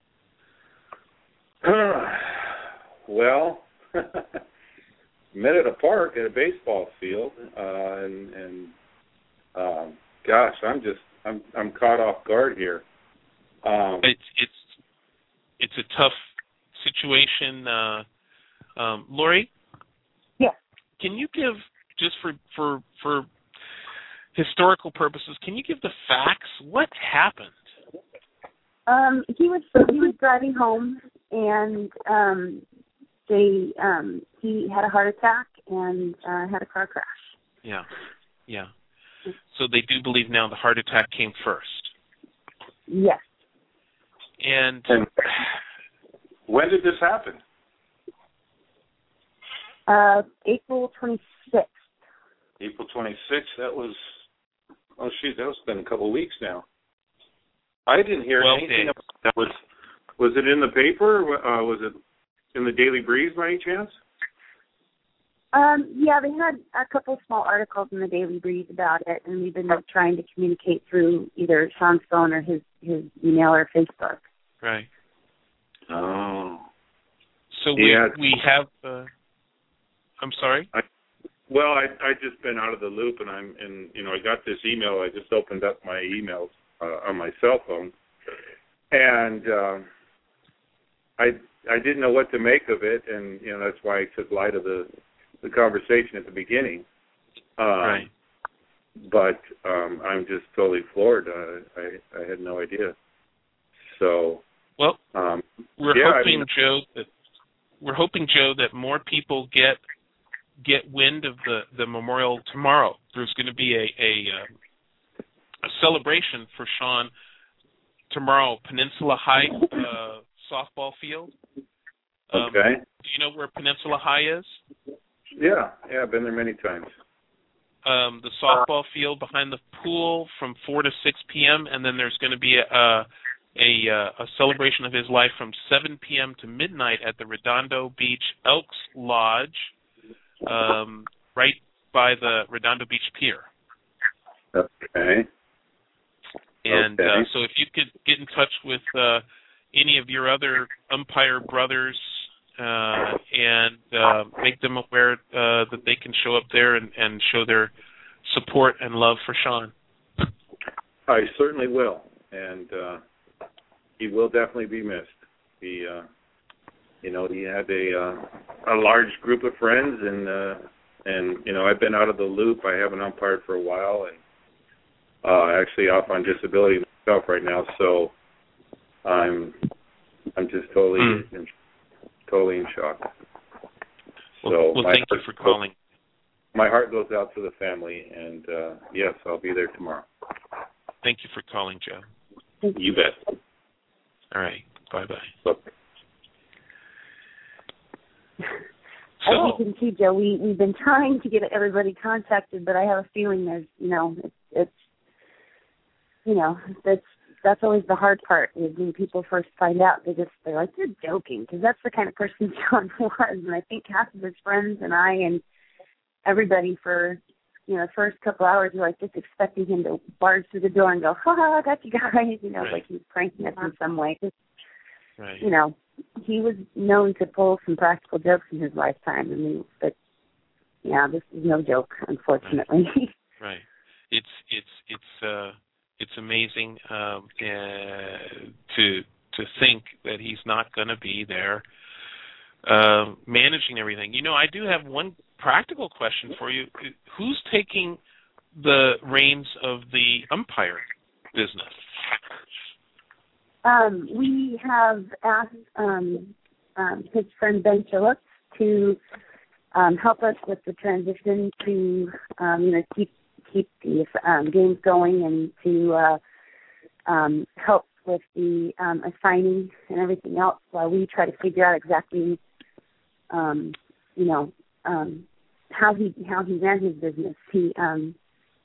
Well, met at a park at a baseball field, uh, and, and um, gosh, I'm just I'm I'm caught off guard here. Um, it's it's it's a tough situation. Uh, um, Lori? Yeah. Can you give, just for for for historical purposes, can you give the facts? What happened? Um, he was he was driving home, and um, they um, he had a heart attack and uh, had a car crash. Yeah, yeah. So they do believe now the heart attack came first. Yes. And, and when did this happen? Uh, April twenty-sixth. April twenty-sixth. That was. Oh, shoot, that was been a couple of weeks now. I didn't hear well, anything about that. Was was it in the paper? Uh, was it in the Daily Breeze by any chance? Um, yeah, they had a couple of small articles in the Daily Breeze about it, and we've been trying to communicate through either Sean's phone or his, his email or Facebook. Right. Oh. So we yeah. we have. Uh, I'm sorry. I, well, I I just been out of the loop, and I'm and you know I got this email. I just opened up my emails uh, on my cell phone, and uh, I I didn't know what to make of it, and you know that's why I took light of the the conversation at the beginning. Um, right. But um, I'm just totally floored. Uh, I I had no idea. So. Well, um, we're yeah, hoping, I mean, Joe, that we're hoping, Joe, that more people get get wind of the, the memorial tomorrow. There's going to be a a, uh, a celebration for Sean tomorrow, Peninsula High uh, softball field. Um, okay. Do you know where Peninsula High is? Yeah, yeah, I've been there many times. Um, the softball field behind the pool from four to six p.m., and then there's going to be a, a A, uh, a celebration of his life from seven p.m. to midnight at the Redondo Beach Elks Lodge, um, right by the Redondo Beach Pier. Okay. And okay. uh, so if you could get in touch with uh, any of your other umpire brothers uh, and uh, make them aware uh, that they can show up there and, and show their support and love for Sean? I certainly will, and uh, he will definitely be missed. He, uh, you know, he had a uh, a large group of friends, and uh, and you know, I've been out of the loop. I haven't umpired for a while, and uh, actually off on disability myself right now. So I'm I'm just totally mm. in, totally in shock. Well, so well thank you for calling. Goes, my heart goes out to the family, and uh, yes, I'll be there tomorrow. Thank you for calling, Joe. You bet. All right. Bye-bye. Look. So, I think too, Joe, we, we've been trying to get everybody contacted, but I have a feeling there's, you know, it's, it's you know, that's that's always the hard part is when people first find out, they just, they're like, you're joking, because that's the kind of person John was. And I think half of his friends and I and everybody for, you know, the first couple hours were like just expecting him to barge through the door and go, ha ha, I got you guys, you know, right. like he was pranking us in some way. Right. You know, he was known to pull some practical jokes in his lifetime. I mean, but yeah, this is no joke, unfortunately. Right. right. It's it's it's uh it's amazing um, uh, to to think that he's not going to be there uh, managing everything. You know, I do have one practical question for you. Who's taking the reins of the umpire business? Um, we have asked um, um, his friend Ben Phillips to um, help us with the transition to, um, you know, keep keep the um, games going and to uh, um, help with the um, assigning and everything else while we try to figure out exactly, um, you know, um, how he how he ran his business. He, um,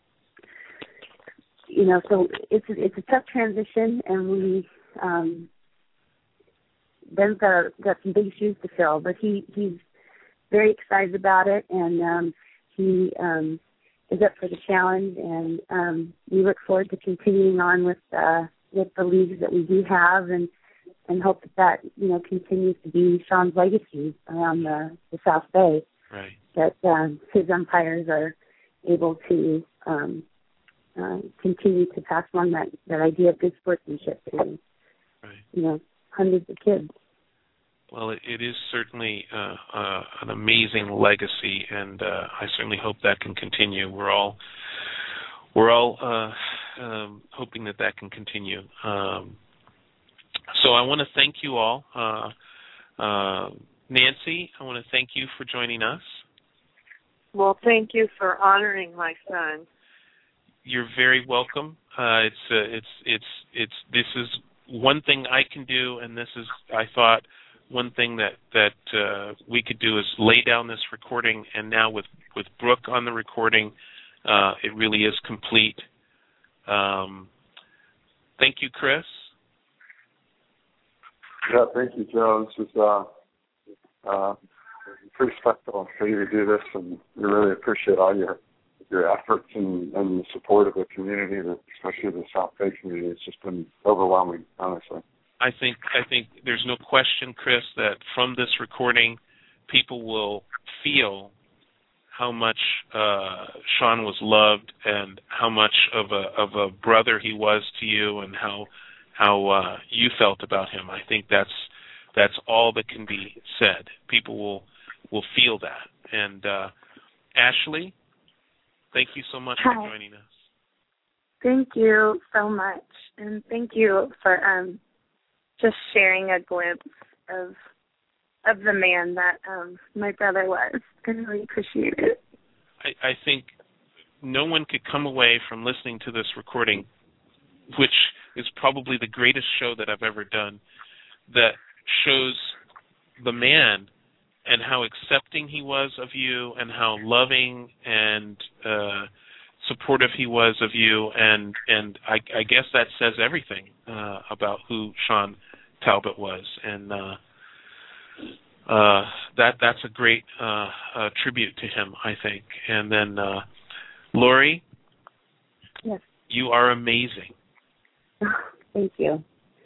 you know, so it's a, it's a tough transition, and we. Um, Ben's got, got some big shoes to fill, but he, he's very excited about it, and um, he um, is up for the challenge, and um, we look forward to continuing on with uh, with the leagues that we do have, and and hope that that you know continues to be Sean's legacy around the, the South Bay. Right. That um, his umpires are able to um, uh, continue to pass along that, that idea of good sportsmanship to right. you know hundreds of kids. Well, it, it is certainly uh, uh, an amazing legacy, and uh, I certainly hope that can continue. We're all we're all uh, um, hoping that that can continue. Um, so I want to thank you all. Uh, uh, Nancy, I want to thank you for joining us. Well, thank you for honoring my son. You're very welcome. Uh, it's uh, it's it's it's this is one thing I can do, and this is I thought. One thing that that uh, we could do is lay down this recording, and now with, with Brooke on the recording, uh, it really is complete. Um, thank you, Chris. Yeah, thank you, Joe. This was uh, uh, pretty special for you to do this, and we really appreciate all your your efforts and, and the support of the community, especially the South Bay community. It's just been overwhelming, honestly. I think I think there's no question, Chris, that from this recording, people will feel how much uh, Sean was loved and how much of a of a brother he was to you, and how how uh, you felt about him. I think that's that's all that can be said. People will will feel that. And uh, Ashley, thank you so much Hi. for joining us. Thank you so much, and thank you for um. just sharing a glimpse of of the man that um, my brother was. I really appreciate it. I, I think no one could come away from listening to this recording, which is probably the greatest show that I've ever done, that shows the man and how accepting he was of you and how loving and uh, supportive he was of you, and and I, I guess that says everything uh, about who Sean Talbot was, and uh, uh, that that's a great uh, uh, tribute to him, I think. And then uh, Lori, yes, you are amazing. Thank you.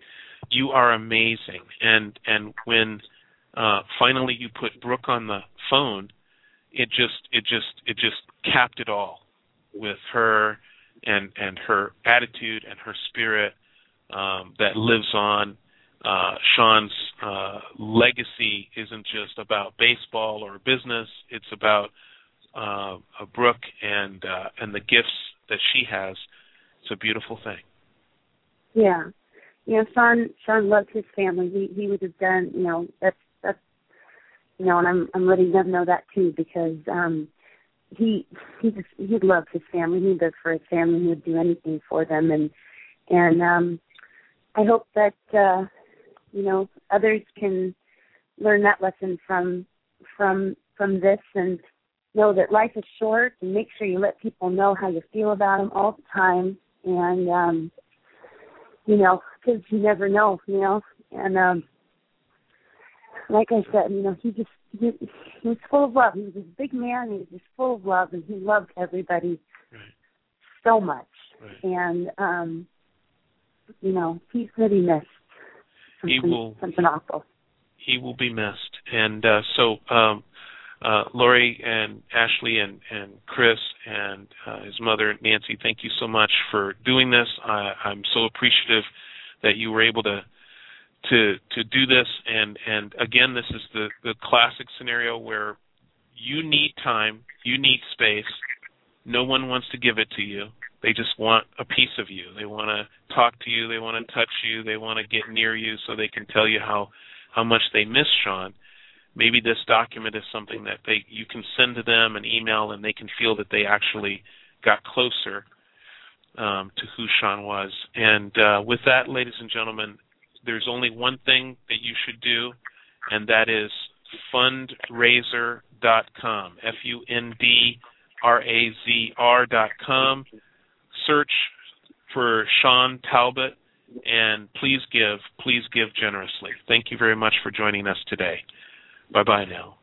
you are amazing. And and when uh, finally you put Brooke on the phone, it just it just it just capped it all with her and and her attitude and her spirit um, that lives on. Uh, Sean's uh, legacy isn't just about baseball or business; it's about uh, Brooke and uh, and the gifts that she has. It's a beautiful thing. Yeah, you know, Sean Sean loved his family. He he would have done, you know, that's that's you know, and I'm I'm letting them know that too, because um, he he just he loved his family. He lived for his family. He would do anything for them, and and um, I hope that uh, you know, others can learn that lesson from from from this, and know that life is short, and make sure you let people know how you feel about them all the time, and um, you know, because you never know, you know, and um, like I said, you know, he just he, he was full of love. He was this big man. He was just full of love, and he loved everybody right. so much, right. and um, you know, he's going to be missed. He will something awful. He will be missed, and uh, so. Um, Uh, Lori and Ashley and, and Chris and uh, his mother, Nancy, thank you so much for doing this. I, I'm so appreciative that you were able to to to do this. And, and again, this is the, the classic scenario where you need time, you need space. No one wants to give it to you. They just want a piece of you. They want to talk to you. They want to touch you. They want to get near you so they can tell you how, how much they miss Sean. Maybe this document is something that they you can send to them an email, and they can feel that they actually got closer um, to who Sean was. And uh, with that, ladies and gentlemen, there's only one thing that you should do, and that is fundraiser dot com, F U N D R A Z R dot com. Search for Sean Talbot, and please give, please give generously. Thank you very much for joining us today. Bye-bye now.